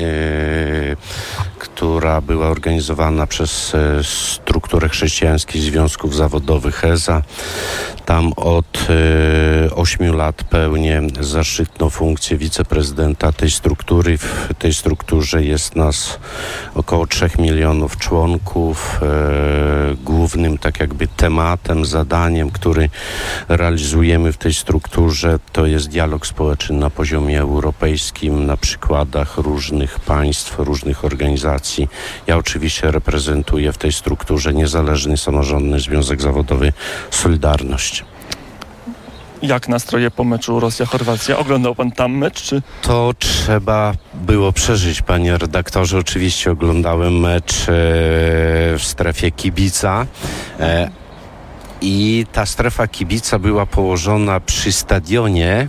która była organizowana przez strukturę chrześcijańskich związków zawodowych EZA. Tam od 8 lat pełnię zaszczytną funkcję wiceprezydenta tej struktury. W tej strukturze jest nas około 3 milionów członków. Głównym tak jakby tematem, zadaniem, który realizujemy w tej strukturze, to jest dialog społeczny na poziomie europejskim, na przykładach różnych państw, różnych organizacji. Ja oczywiście reprezentuję w tej strukturze Niezależny Samorządny Związek Zawodowy Solidarność. Jak nastroje po meczu Rosja-Chorwacja? Oglądał pan tam mecz, czy? To trzeba było przeżyć, panie redaktorze. Oczywiście oglądałem mecz w strefie kibica. I ta strefa kibica była położona przy stadionie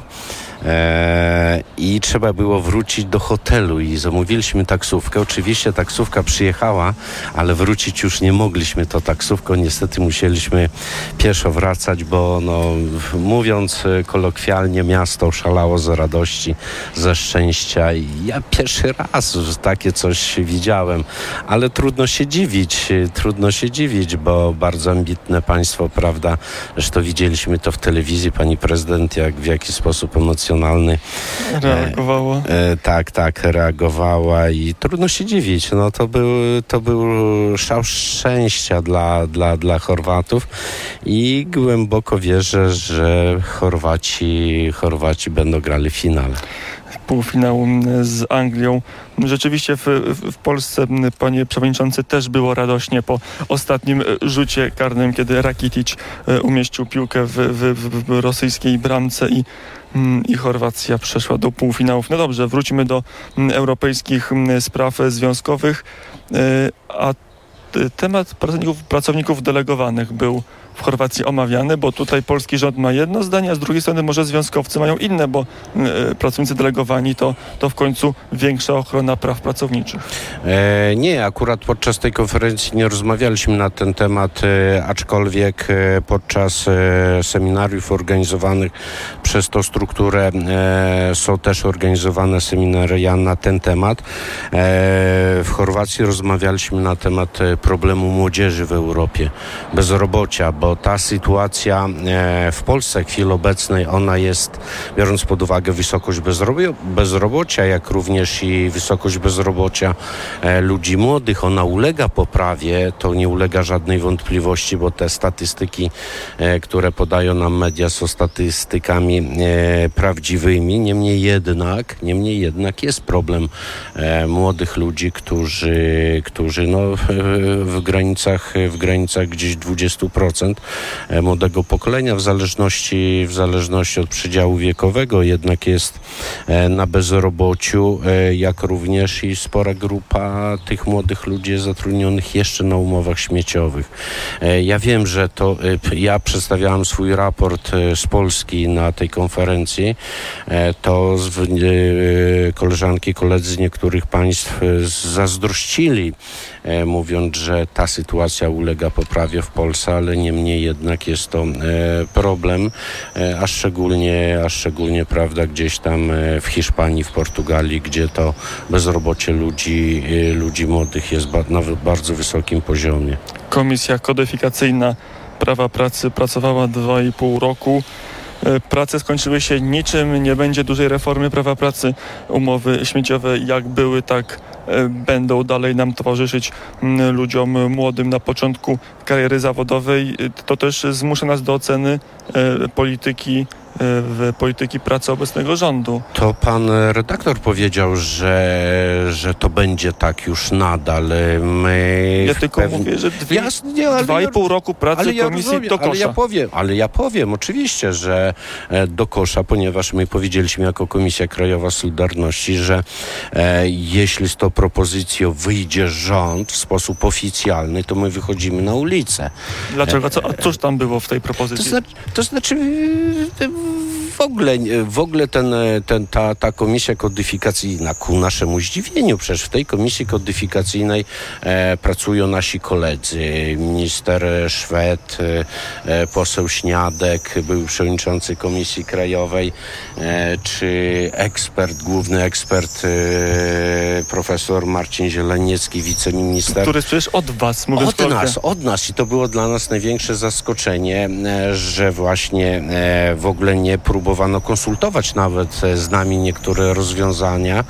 i trzeba było wrócić do hotelu i zamówiliśmy taksówkę. Oczywiście taksówka przyjechała, ale wrócić już nie mogliśmy tą taksówką. Niestety musieliśmy pieszo wracać, bo mówiąc kolokwialnie, miasto szalało z radości, ze szczęścia i ja pierwszy raz takie coś widziałem, ale trudno się dziwić, bo bardzo ambitne państwo, prawda? Zresztą widzieliśmy to w telewizji, pani prezydent, w jaki sposób emocjonalny reagowała. Tak, reagowała i trudno się dziwić. To był szał szczęścia dla Chorwatów i głęboko wierzę, że Chorwaci będą grali w finale. półfinału z Anglią. Rzeczywiście w Polsce, panie przewodniczący, też było radośnie po ostatnim rzucie karnym, kiedy Rakitic umieścił piłkę w rosyjskiej bramce i Chorwacja przeszła do półfinałów. No dobrze, wróćmy do europejskich spraw związkowych, a temat pracowników delegowanych był w Chorwacji omawiany, bo tutaj polski rząd ma jedno zdanie, a z drugiej strony może związkowcy mają inne, bo pracownicy delegowani to w końcu większa ochrona praw pracowniczych. Nie, akurat podczas tej konferencji nie rozmawialiśmy na ten temat, aczkolwiek podczas seminariów organizowanych przez tą strukturę są też organizowane seminaria na ten temat. W Chorwacji rozmawialiśmy na temat problemu młodzieży w Europie, bezrobocia, bo ta sytuacja w Polsce w chwili obecnej, ona jest, biorąc pod uwagę wysokość bezrobocia, jak również i wysokość bezrobocia ludzi młodych, ona ulega poprawie, to nie ulega żadnej wątpliwości, bo te statystyki, które podają nam media, są statystykami prawdziwymi. Niemniej jednak jest problem młodych ludzi, którzy no, w granicach gdzieś 20% młodego pokolenia, w zależności od przedziału wiekowego, jednak jest na bezrobociu, jak również i spora grupa tych młodych ludzi jest zatrudnionych jeszcze na umowach śmieciowych. Ja wiem, że to ja przedstawiałem swój raport z Polski na tej konferencji, to koleżanki, koledzy z niektórych państw zazdrościli, mówiąc, że ta sytuacja ulega poprawie w Polsce, ale niemniej jednak jest to problem, a szczególnie prawda, gdzieś tam w Hiszpanii, w Portugalii, gdzie to bezrobocie ludzi młodych jest na bardzo wysokim poziomie. Komisja kodyfikacyjna prawa pracy pracowała 2,5 roku. Prace skończyły się niczym, nie będzie dużej reformy prawa pracy. Umowy śmieciowe jak były, tak będą dalej nam towarzyszyć, ludziom młodym na początku kariery zawodowej. To też zmusza nas do oceny polityki pracy obecnego rządu. To pan redaktor powiedział, że to będzie tak już nadal. Ja tylko mówię, że 2,5 roku pracy komisji do kosza. Ale ja powiem oczywiście, że do kosza, ponieważ my powiedzieliśmy jako Komisja Krajowa Solidarności, że jeśli z tą propozycją wyjdzie rząd w sposób oficjalny, to my wychodzimy na ulicę. Dlaczego? Cóż tam było w tej propozycji? To znaczy w ogóle ta komisja kodyfikacyjna, ku naszemu zdziwieniu, przecież w tej komisji kodyfikacyjnej pracują nasi koledzy, minister Szwed, poseł Śniadek, były przewodniczący Komisji Krajowej, czy główny ekspert, profesor Marcin Zieleniecki, wiceminister. Który jest przecież od was, Od nas i to było dla nas największe zaskoczenie, że właśnie w ogóle nie próbowano konsultować nawet z nami niektóre rozwiązania,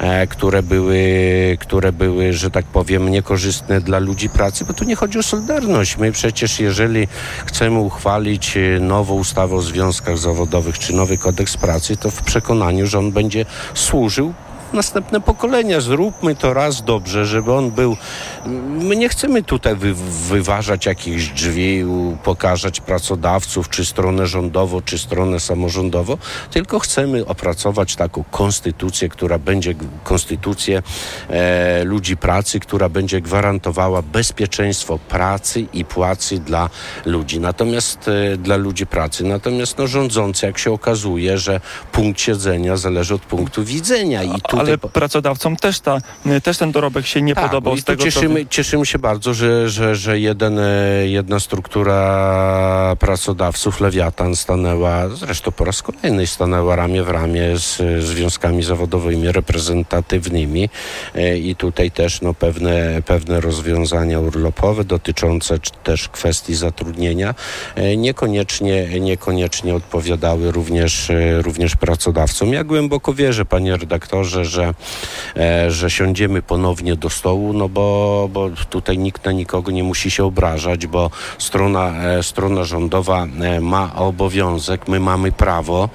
które były, że tak powiem, niekorzystne dla ludzi pracy, bo tu nie chodzi o solidarność. My przecież, jeżeli chcemy uchwalić nową ustawę o związkach zawodowych czy nowy kodeks pracy, to w przekonaniu, że on będzie służył następne pokolenia. Zróbmy to raz dobrze, żeby on był... My nie chcemy tutaj wyważać jakichś drzwi, pokazać pracodawców, czy stronę rządową, czy stronę samorządową, tylko chcemy opracować taką konstytucję, która będzie konstytucję ludzi pracy, która będzie gwarantowała bezpieczeństwo pracy i płacy dla ludzi. Natomiast dla ludzi pracy. Natomiast rządzący, jak się okazuje, że punkt siedzenia zależy od punktu widzenia. I ale pracodawcom też ten dorobek się nie podobał. Z tego, cieszymy się bardzo, że jedna struktura pracodawców, Lewiatan, zresztą po raz kolejny stanęła ramię w ramię z związkami zawodowymi reprezentatywnymi i tutaj też pewne rozwiązania urlopowe dotyczące też kwestii zatrudnienia niekoniecznie odpowiadały również pracodawcom. Ja głęboko wierzę, panie redaktorze, że siądziemy ponownie do stołu, no bo tutaj nikt na nikogo nie musi się obrażać, bo strona rządowa ma obowiązek, my mamy prawo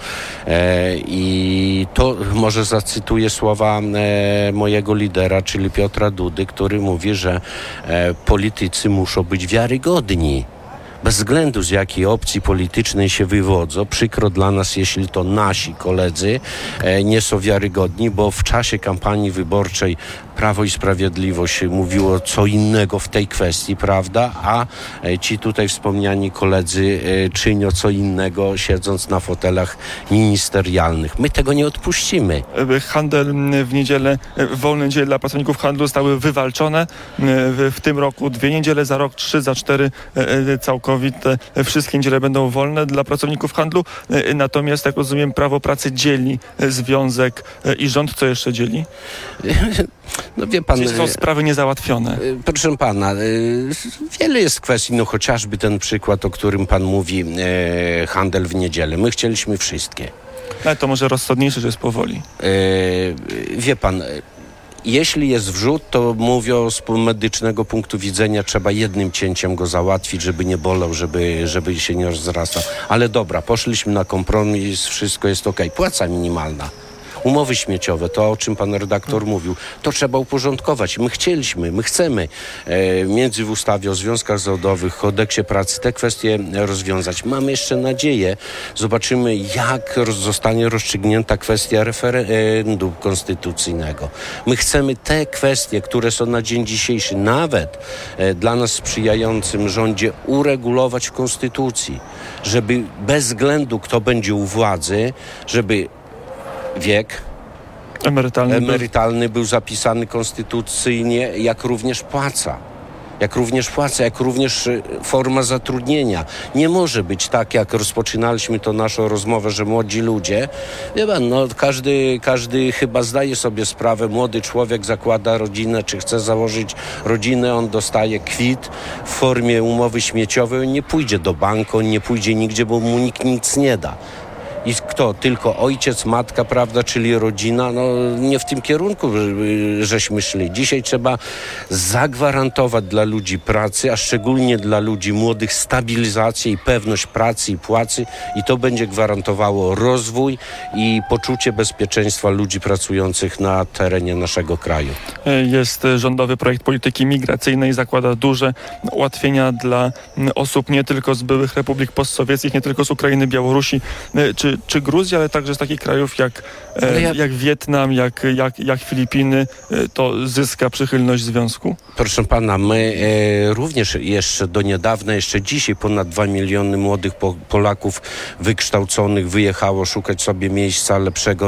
i to może zacytuję słowa mojego lidera, czyli Piotra Dudy, który mówi, że politycy muszą być wiarygodni. Bez względu z jakiej opcji politycznej się wywodzą, przykro dla nas, jeśli to nasi koledzy nie są wiarygodni, bo w czasie kampanii wyborczej Prawo i Sprawiedliwość mówiło co innego w tej kwestii, prawda? A ci tutaj wspomniani koledzy czynią co innego, siedząc na fotelach ministerialnych. My tego nie odpuścimy. Handel w niedzielę, wolne niedziele dla pracowników handlu zostały wywalczone. W tym roku 2 niedziele, za rok 3, za 4 całkowite. Wszystkie niedziele będą wolne dla pracowników handlu. Natomiast, jak rozumiem, prawo pracy dzieli związek i rząd. Co jeszcze dzieli? No wie pan, są sprawy niezałatwione. Proszę pana, wiele jest kwestii, no chociażby ten przykład, o którym pan mówi, handel w niedzielę. My chcieliśmy wszystkie. Ale to może rozsądniejsze, że jest powoli. Wie pan, jeśli jest wrzód, to mówią z medycznego punktu widzenia trzeba jednym cięciem go załatwić, żeby nie bolał, żeby się nie rozrastał. Ale dobra, poszliśmy na kompromis, wszystko jest okej. Płaca minimalna. Umowy śmieciowe, to o czym pan redaktor mówił, to trzeba uporządkować. My chcemy między w ustawie o związkach zawodowych, kodeksie pracy te kwestie rozwiązać. Mamy jeszcze nadzieję, zobaczymy jak zostanie rozstrzygnięta kwestia referendum konstytucyjnego. My chcemy te kwestie, które są na dzień dzisiejszy, nawet dla nas sprzyjającym rządzie, uregulować w konstytucji, żeby bez względu kto będzie u władzy, żeby wiek emerytalny był zapisany konstytucyjnie, jak również płaca. Jak również forma zatrudnienia. Nie może być tak, jak rozpoczynaliśmy to naszą rozmowę, że młodzi ludzie, wie pan, no każdy chyba zdaje sobie sprawę, młody człowiek zakłada rodzinę, czy chce założyć rodzinę, on dostaje kwit w formie umowy śmieciowej, on nie pójdzie do banku, on nie pójdzie nigdzie, bo mu nikt nic nie da. I kto? Tylko ojciec, matka, prawda, czyli rodzina? No nie w tym kierunku żeśmy szli. Dzisiaj trzeba zagwarantować dla ludzi pracy, a szczególnie dla ludzi młodych stabilizację i pewność pracy i płacy i to będzie gwarantowało rozwój i poczucie bezpieczeństwa ludzi pracujących na terenie naszego kraju. Jest rządowy projekt polityki migracyjnej, zakłada duże ułatwienia dla osób nie tylko z byłych republik postsowieckich, nie tylko z Ukrainy, Białorusi czy Gruzji, ale także z takich krajów jak Wietnam, jak Filipiny, to zyska przychylność związku? Proszę pana, my również jeszcze do niedawna, jeszcze dzisiaj ponad 2 miliony młodych Polaków wykształconych wyjechało szukać sobie miejsca lepszego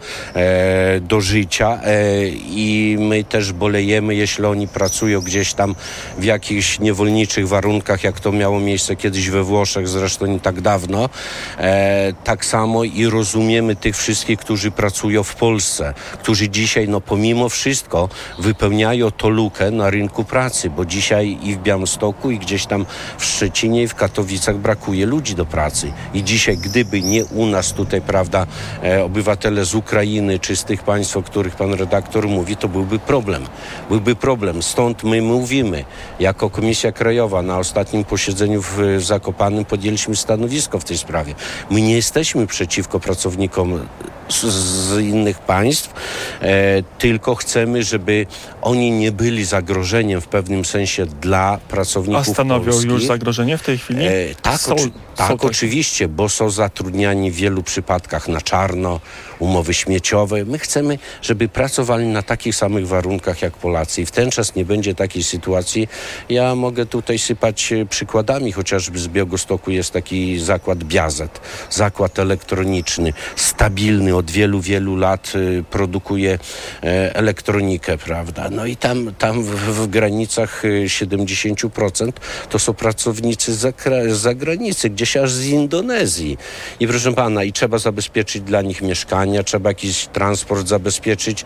do życia i my też bolejemy, jeśli oni pracują gdzieś tam w jakichś niewolniczych warunkach, jak to miało miejsce kiedyś we Włoszech, zresztą nie tak dawno. Tak samo i rozumiemy tych wszystkich, którzy pracują w Polsce, którzy dzisiaj, no pomimo wszystko, wypełniają tą lukę na rynku pracy, bo dzisiaj i w Białymstoku, i gdzieś tam w Szczecinie, i w Katowicach brakuje ludzi do pracy. I dzisiaj, gdyby nie u nas tutaj, prawda, obywatele z Ukrainy, czy z tych państw, o których pan redaktor mówi, to byłby problem. Stąd my mówimy, jako Komisja Krajowa na ostatnim posiedzeniu w Zakopanem podjęliśmy stanowisko w tej sprawie. My nie jesteśmy przeciwko pracownikom z innych państw, tylko chcemy, żeby oni nie byli zagrożeniem w pewnym sensie dla pracowników polskich. A stanowią już zagrożenie w tej chwili? Tak, oczywiście, bo są zatrudniani w wielu przypadkach na czarno, umowy śmieciowe. My chcemy, żeby pracowali na takich samych warunkach jak Polacy i w ten czas nie będzie takiej sytuacji. Ja mogę tutaj sypać przykładami, chociażby z Białegostoku jest taki zakład Biazet, zakład elektroniczny, stabilny, od wielu, wielu lat produkuje elektronikę, prawda? No i tam w granicach 70% to są pracownicy z zagranicy, gdzieś aż z Indonezji. I proszę pana, i trzeba zabezpieczyć dla nich mieszkania, trzeba jakiś transport zabezpieczyć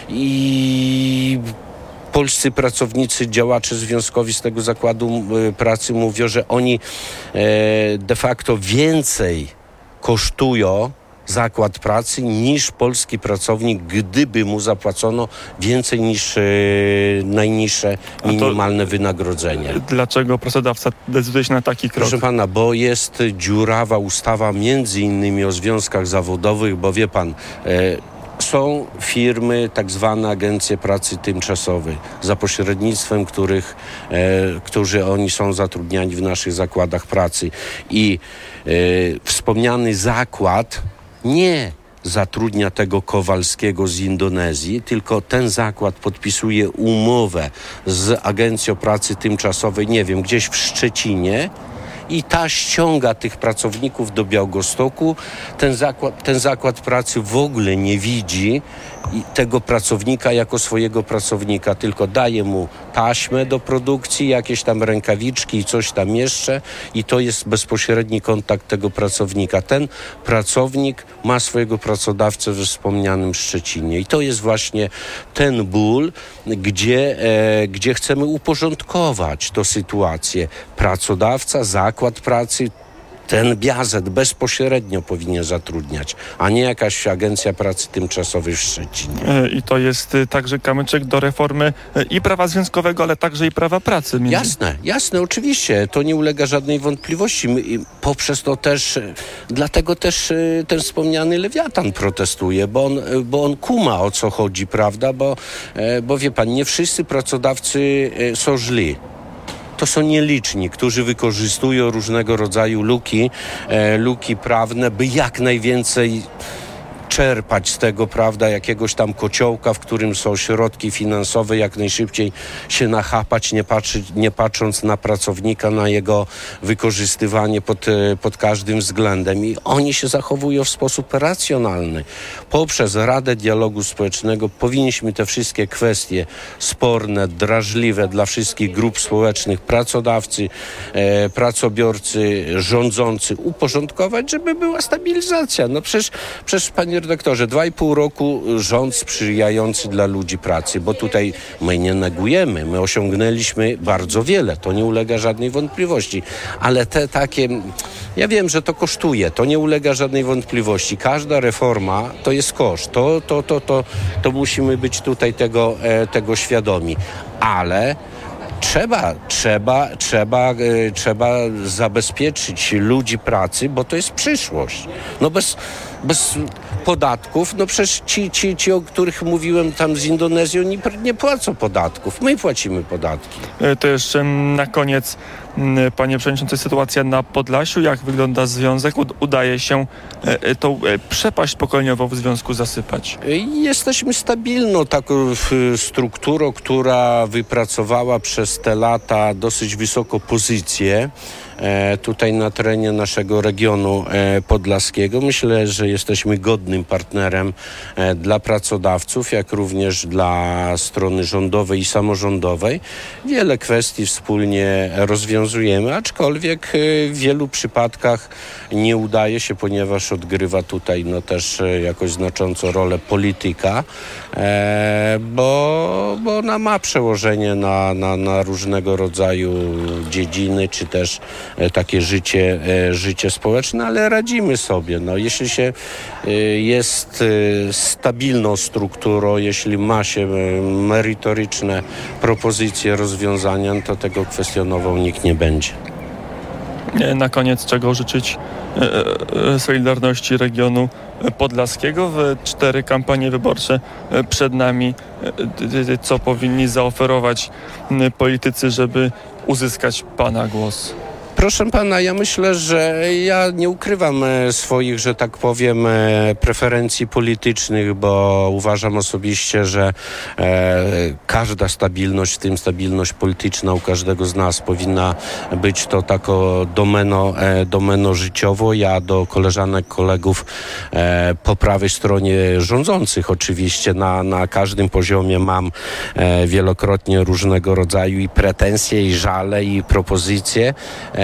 i polscy pracownicy, działacze związkowi z tego zakładu pracy mówią, że oni de facto więcej kosztują zakład pracy niż polski pracownik, gdyby mu zapłacono więcej niż najniższe minimalne wynagrodzenie. Dlaczego pracodawca decyduje się na taki krok? Proszę pana, bo jest dziurawa ustawa między innymi o związkach zawodowych, bo wie pan, są firmy, tak zwane agencje pracy tymczasowej, za pośrednictwem którzy oni są zatrudniani w naszych zakładach pracy. I wspomniany zakład nie zatrudnia tego Kowalskiego z Indonezji, tylko ten zakład podpisuje umowę z agencją pracy tymczasowej, nie wiem, gdzieś w Szczecinie, i ta ściąga tych pracowników do Białegostoku. Ten zakład pracy w ogóle nie widzi tego pracownika jako swojego pracownika, tylko daje mu taśmę do produkcji, jakieś tam rękawiczki i coś tam jeszcze, i to jest bezpośredni kontakt tego pracownika. Ten pracownik ma swojego pracodawcę we wspomnianym Szczecinie i to jest właśnie ten ból, gdzie chcemy uporządkować tę sytuację. Pracodawca, zakład pracy, ten BIAZET bezpośrednio powinien zatrudniać, a nie jakaś agencja pracy tymczasowej w Szczecinie. I to jest także kamyczek do reformy i prawa związkowego, ale także i prawa pracy. Jasne, oczywiście. To nie ulega żadnej wątpliwości. Poprzez to też, dlatego też ten wspomniany Lewiatan protestuje, bo on kuma, o co chodzi, prawda? Bo wie pan, nie wszyscy pracodawcy są źli. To są nieliczni, którzy wykorzystują różnego rodzaju luki prawne, by jak najwięcej czerpać z tego, prawda, jakiegoś tam kociołka, w którym są środki finansowe, jak najszybciej się nachapać, nie patrząc na pracownika, na jego wykorzystywanie pod każdym względem. I oni się zachowują w sposób racjonalny. Poprzez Radę Dialogu Społecznego powinniśmy te wszystkie kwestie sporne, drażliwe dla wszystkich grup społecznych, pracodawcy, pracobiorcy, rządzący uporządkować, żeby była stabilizacja. No przecież panie redaktorze, 2,5 roku rząd sprzyjający dla ludzi pracy, bo tutaj my nie negujemy, my osiągnęliśmy bardzo wiele, to nie ulega żadnej wątpliwości, ale te takie, ja wiem, że to kosztuje, to nie ulega żadnej wątpliwości, każda reforma to jest koszt, to musimy być tutaj tego świadomi, ale trzeba zabezpieczyć ludzi pracy, bo to jest przyszłość. No bez podatków, no przecież ci, o których mówiłem tam z Indonezji, oni nie płacą podatków. My płacimy podatki. To jeszcze na koniec, panie przewodniczący, sytuacja na Podlasiu. Jak wygląda związek? Udaje się tą przepaść pokoleniową w związku zasypać? Jesteśmy stabilną taką strukturą, która wypracowała przez te lata dosyć wysoką pozycję tutaj na terenie naszego regionu podlaskiego. Myślę, że jesteśmy godnym partnerem dla pracodawców, jak również dla strony rządowej i samorządowej. Wiele kwestii wspólnie rozwiązujemy, aczkolwiek w wielu przypadkach nie udaje się, ponieważ odgrywa tutaj też jakoś znaczącą rolę polityka, bo ona ma przełożenie na różnego rodzaju dziedziny, czy też takie życie społeczne, ale radzimy sobie. No, jeśli się jest stabilną strukturą, jeśli ma się merytoryczne propozycje, rozwiązania, to tego kwestionował nikt nie będzie. Na koniec czego życzyć Solidarności regionu podlaskiego? 4 kampanie wyborcze przed nami. Co powinni zaoferować politycy, żeby uzyskać pana głos? Proszę pana, ja myślę, że ja nie ukrywam swoich, że tak powiem, preferencji politycznych, bo uważam osobiście, że każda stabilność, w tym stabilność polityczna u każdego z nas powinna być to taką domeno życiową. Ja do koleżanek, kolegów po prawej stronie rządzących oczywiście na każdym poziomie mam wielokrotnie różnego rodzaju i pretensje, i żale, i propozycje.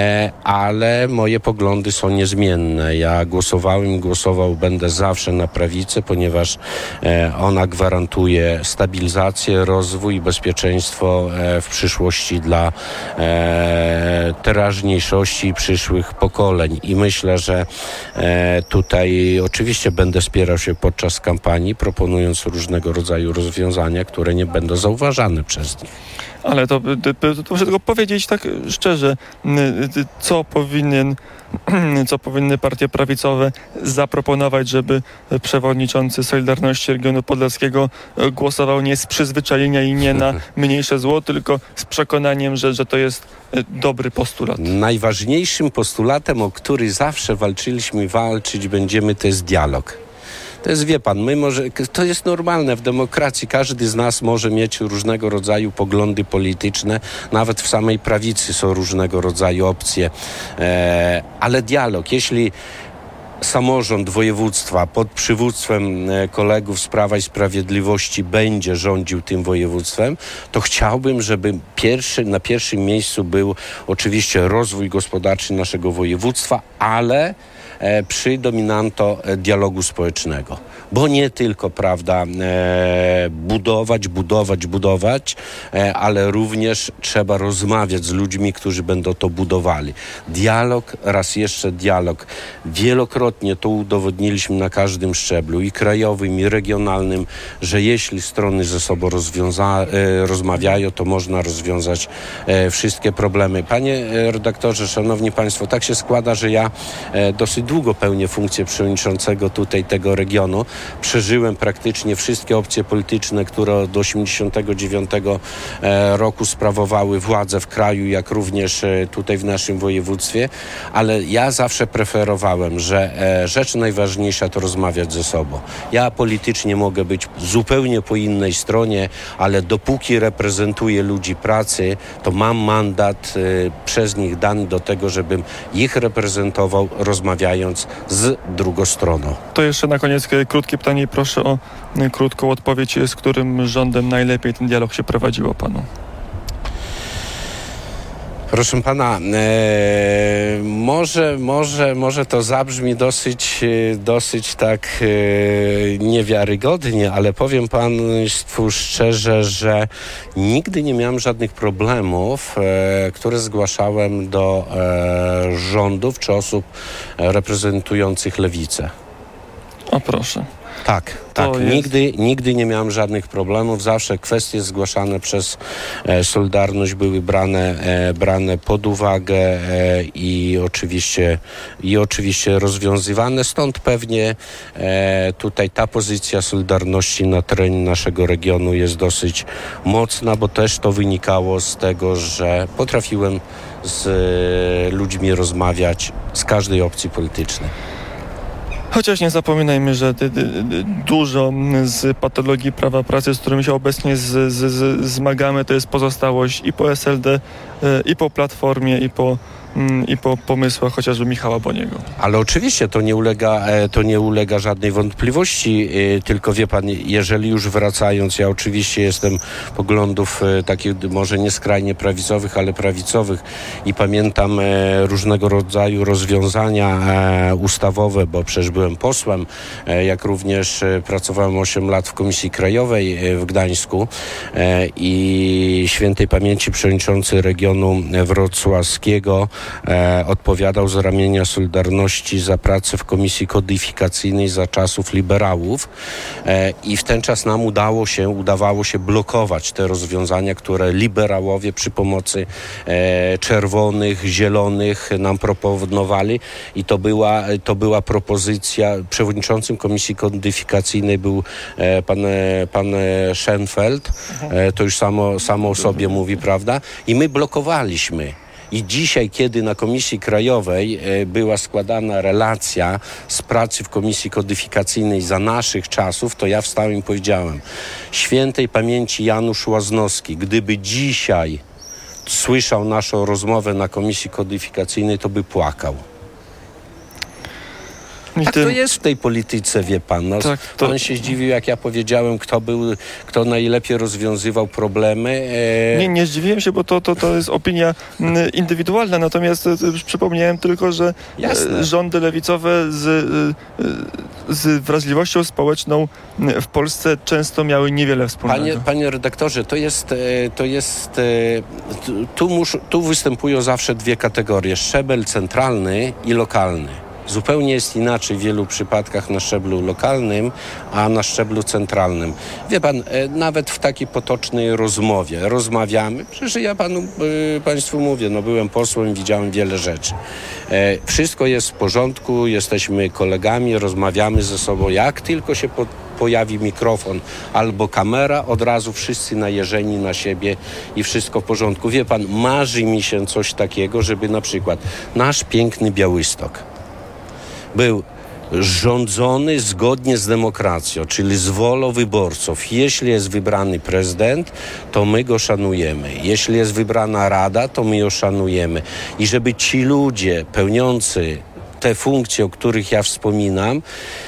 ale moje poglądy są niezmienne. Ja głosował będę zawsze na prawicę, ponieważ ona gwarantuje stabilizację, rozwój i bezpieczeństwo w przyszłości dla teraźniejszości i przyszłych pokoleń. I myślę, że tutaj oczywiście będę spierał się podczas kampanii, proponując różnego rodzaju rozwiązania, które nie będą zauważane przez nich. Ale to muszę tylko powiedzieć tak szczerze, co powinny partie prawicowe zaproponować, żeby przewodniczący Solidarności Regionu Podlaskiego głosował nie z przyzwyczajenia i nie na mniejsze zło, tylko z przekonaniem, że to jest dobry postulat. Najważniejszym postulatem, o który zawsze walczyć będziemy, to jest dialog. To jest, wie pan, to jest normalne w demokracji. Każdy z nas może mieć różnego rodzaju poglądy polityczne. Nawet w samej prawicy są różnego rodzaju opcje. Ale dialog, jeśli samorząd województwa pod przywództwem kolegów z Prawa i Sprawiedliwości będzie rządził tym województwem, to chciałbym, żeby na pierwszym miejscu był oczywiście rozwój gospodarczy naszego województwa, ale przy dominanto dialogu społecznego. Bo nie tylko, prawda, budować, ale również trzeba rozmawiać z ludźmi, którzy będą to budowali. Dialog, raz jeszcze dialog. Wielokrotnie to udowodniliśmy na każdym szczeblu, i krajowym, i regionalnym, że jeśli strony ze sobą rozmawiają, to można rozwiązać wszystkie problemy. Panie redaktorze, szanowni państwo, tak się składa, że ja dosyć długo pełnię funkcję przewodniczącego tutaj tego regionu. Przeżyłem praktycznie wszystkie opcje polityczne, które od 1989 roku sprawowały władzę w kraju, jak również tutaj w naszym województwie, ale ja zawsze preferowałem, że rzecz najważniejsza to rozmawiać ze sobą. Ja politycznie mogę być zupełnie po innej stronie, ale dopóki reprezentuję ludzi pracy, to mam mandat przez nich dany do tego, żebym ich reprezentował, rozmawiając z drugą stroną. To jeszcze na koniec krótkie pytanie i proszę o krótką odpowiedź, z którym rządem najlepiej ten dialog się prowadziło panu? Proszę pana, może to zabrzmi dosyć tak niewiarygodnie, ale powiem państwu szczerze, że nigdy nie miałem żadnych problemów, które zgłaszałem do rządów czy osób reprezentujących lewicę. O proszę. Tak. Nigdy nie miałem żadnych problemów. Zawsze kwestie zgłaszane przez Solidarność były brane pod uwagę i oczywiście rozwiązywane. Stąd pewnie tutaj ta pozycja Solidarności na terenie naszego regionu jest dosyć mocna, bo też to wynikało z tego, że potrafiłem z ludźmi rozmawiać z każdej opcji politycznej. Chociaż nie zapominajmy, że dużo z patologii prawa pracy, z którymi się obecnie zmagamy, to jest pozostałość i po SLD, i po Platformie, i po pomysłach chociażby Michała Boniego. Ale oczywiście to nie ulega żadnej wątpliwości, tylko wie pan, jeżeli już wracając, ja oczywiście jestem poglądów takich może nie skrajnie prawicowych, ale prawicowych i pamiętam różnego rodzaju rozwiązania ustawowe, bo przecież byłem posłem, jak również pracowałem 8 lat w Komisji Krajowej w Gdańsku i świętej pamięci przewodniczący regionu wrocławskiego odpowiadał z ramienia Solidarności za pracę w Komisji Kodyfikacyjnej za czasów liberałów i w ten czas nam udawało się blokować te rozwiązania, które liberałowie przy pomocy czerwonych, zielonych nam proponowali i to była propozycja. Przewodniczącym Komisji Kodyfikacyjnej był pan Schenfeld, to już samo o sobie mówi, prawda? I my blokowaliśmy. I dzisiaj, kiedy na Komisji Krajowej była składana relacja z pracy w Komisji Kodyfikacyjnej za naszych czasów, to ja wstałem i powiedziałem: świętej pamięci Janusz Łaznowski, gdyby dzisiaj słyszał naszą rozmowę na Komisji Kodyfikacyjnej, to by płakał. I Tak to jest w tej polityce, wie pan. No, Tak, to- Pan się zdziwił, jak ja powiedziałem, kto najlepiej rozwiązywał problemy. Nie zdziwiłem się, bo to jest opinia indywidualna, natomiast przypomniałem tylko, że Jasne. rządy lewicowe z wrażliwością społeczną w Polsce często miały niewiele wspólnego. Panie redaktorze, tu występują zawsze dwie kategorie: szczebel centralny i lokalny. Zupełnie jest inaczej w wielu przypadkach na szczeblu lokalnym, a na szczeblu centralnym. Wie pan, nawet w takiej potocznej rozmowie rozmawiamy, przecież ja państwu mówię, byłem posłem, widziałem wiele rzeczy. Wszystko jest w porządku, jesteśmy kolegami, rozmawiamy ze sobą. Jak tylko się pojawi mikrofon albo kamera, od razu wszyscy najeżeni na siebie i wszystko w porządku. Wie pan, marzy mi się coś takiego, żeby na przykład nasz piękny Białystok był rządzony zgodnie z demokracją, czyli z wolą wyborców. Jeśli jest wybrany prezydent, to my go szanujemy. Jeśli jest wybrana rada, to my ją szanujemy. I żeby ci ludzie pełniący te funkcje, o których ja wspominam,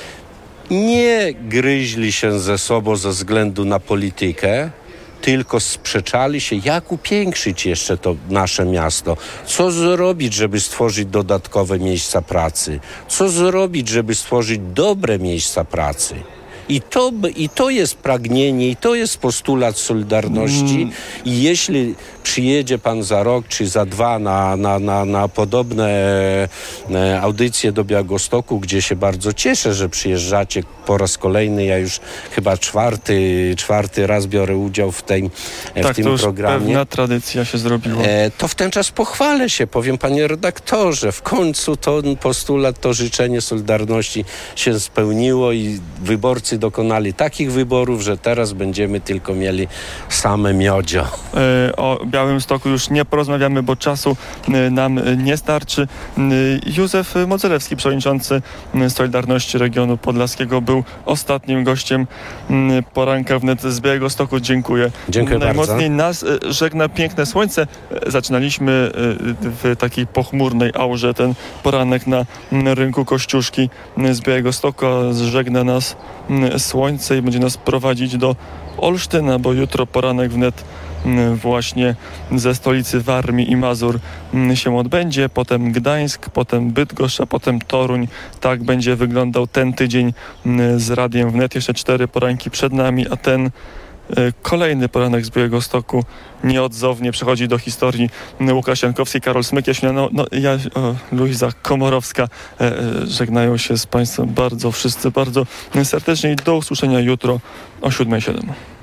nie gryźli się ze sobą ze względu na politykę, tylko sprzeczali się, jak upiększyć jeszcze to nasze miasto. Co zrobić, żeby stworzyć dodatkowe miejsca pracy? Co zrobić, żeby stworzyć dobre miejsca pracy? I to jest pragnienie, i to jest postulat Solidarności. I jeśli przyjedzie pan za rok czy za dwa na podobne audycje do Białegostoku, gdzie się bardzo cieszę, że przyjeżdżacie po raz kolejny. Ja już chyba czwarty raz biorę udział w tym to już programie. pewna tradycja się zrobiła. To w ten czas pochwalę się, powiem panie redaktorze, w końcu ten postulat, to życzenie Solidarności się spełniło i wyborcy dokonali takich wyborów, że teraz będziemy tylko mieli same miodzio. O Białymstoku już nie porozmawiamy, bo czasu nam nie starczy. Józef Modzelewski, przewodniczący Solidarności Regionu Podlaskiego, był ostatnim gościem poranka wnet z Białegostoku. Dziękuję. Dziękuję Najmocniej nas żegna piękne słońce. Zaczynaliśmy w takiej pochmurnej aurze ten poranek na rynku Kościuszki z Białegostoku. Żegna nas słońce i będzie nas prowadzić do Olsztyna, bo jutro poranek wnet właśnie ze stolicy Warmii i Mazur się odbędzie, potem Gdańsk, potem Bydgoszcz, a potem Toruń. Tak będzie wyglądał ten tydzień z Radiem Wnet. Jeszcze 4 poranki przed nami, a ten kolejny poranek z Białegostoku nieodzownie przechodzi do historii. Łukasz Jankowski, Karol Smyk, Luiza Komorowska żegnają się z państwem wszyscy bardzo serdecznie i do usłyszenia jutro o 7:07.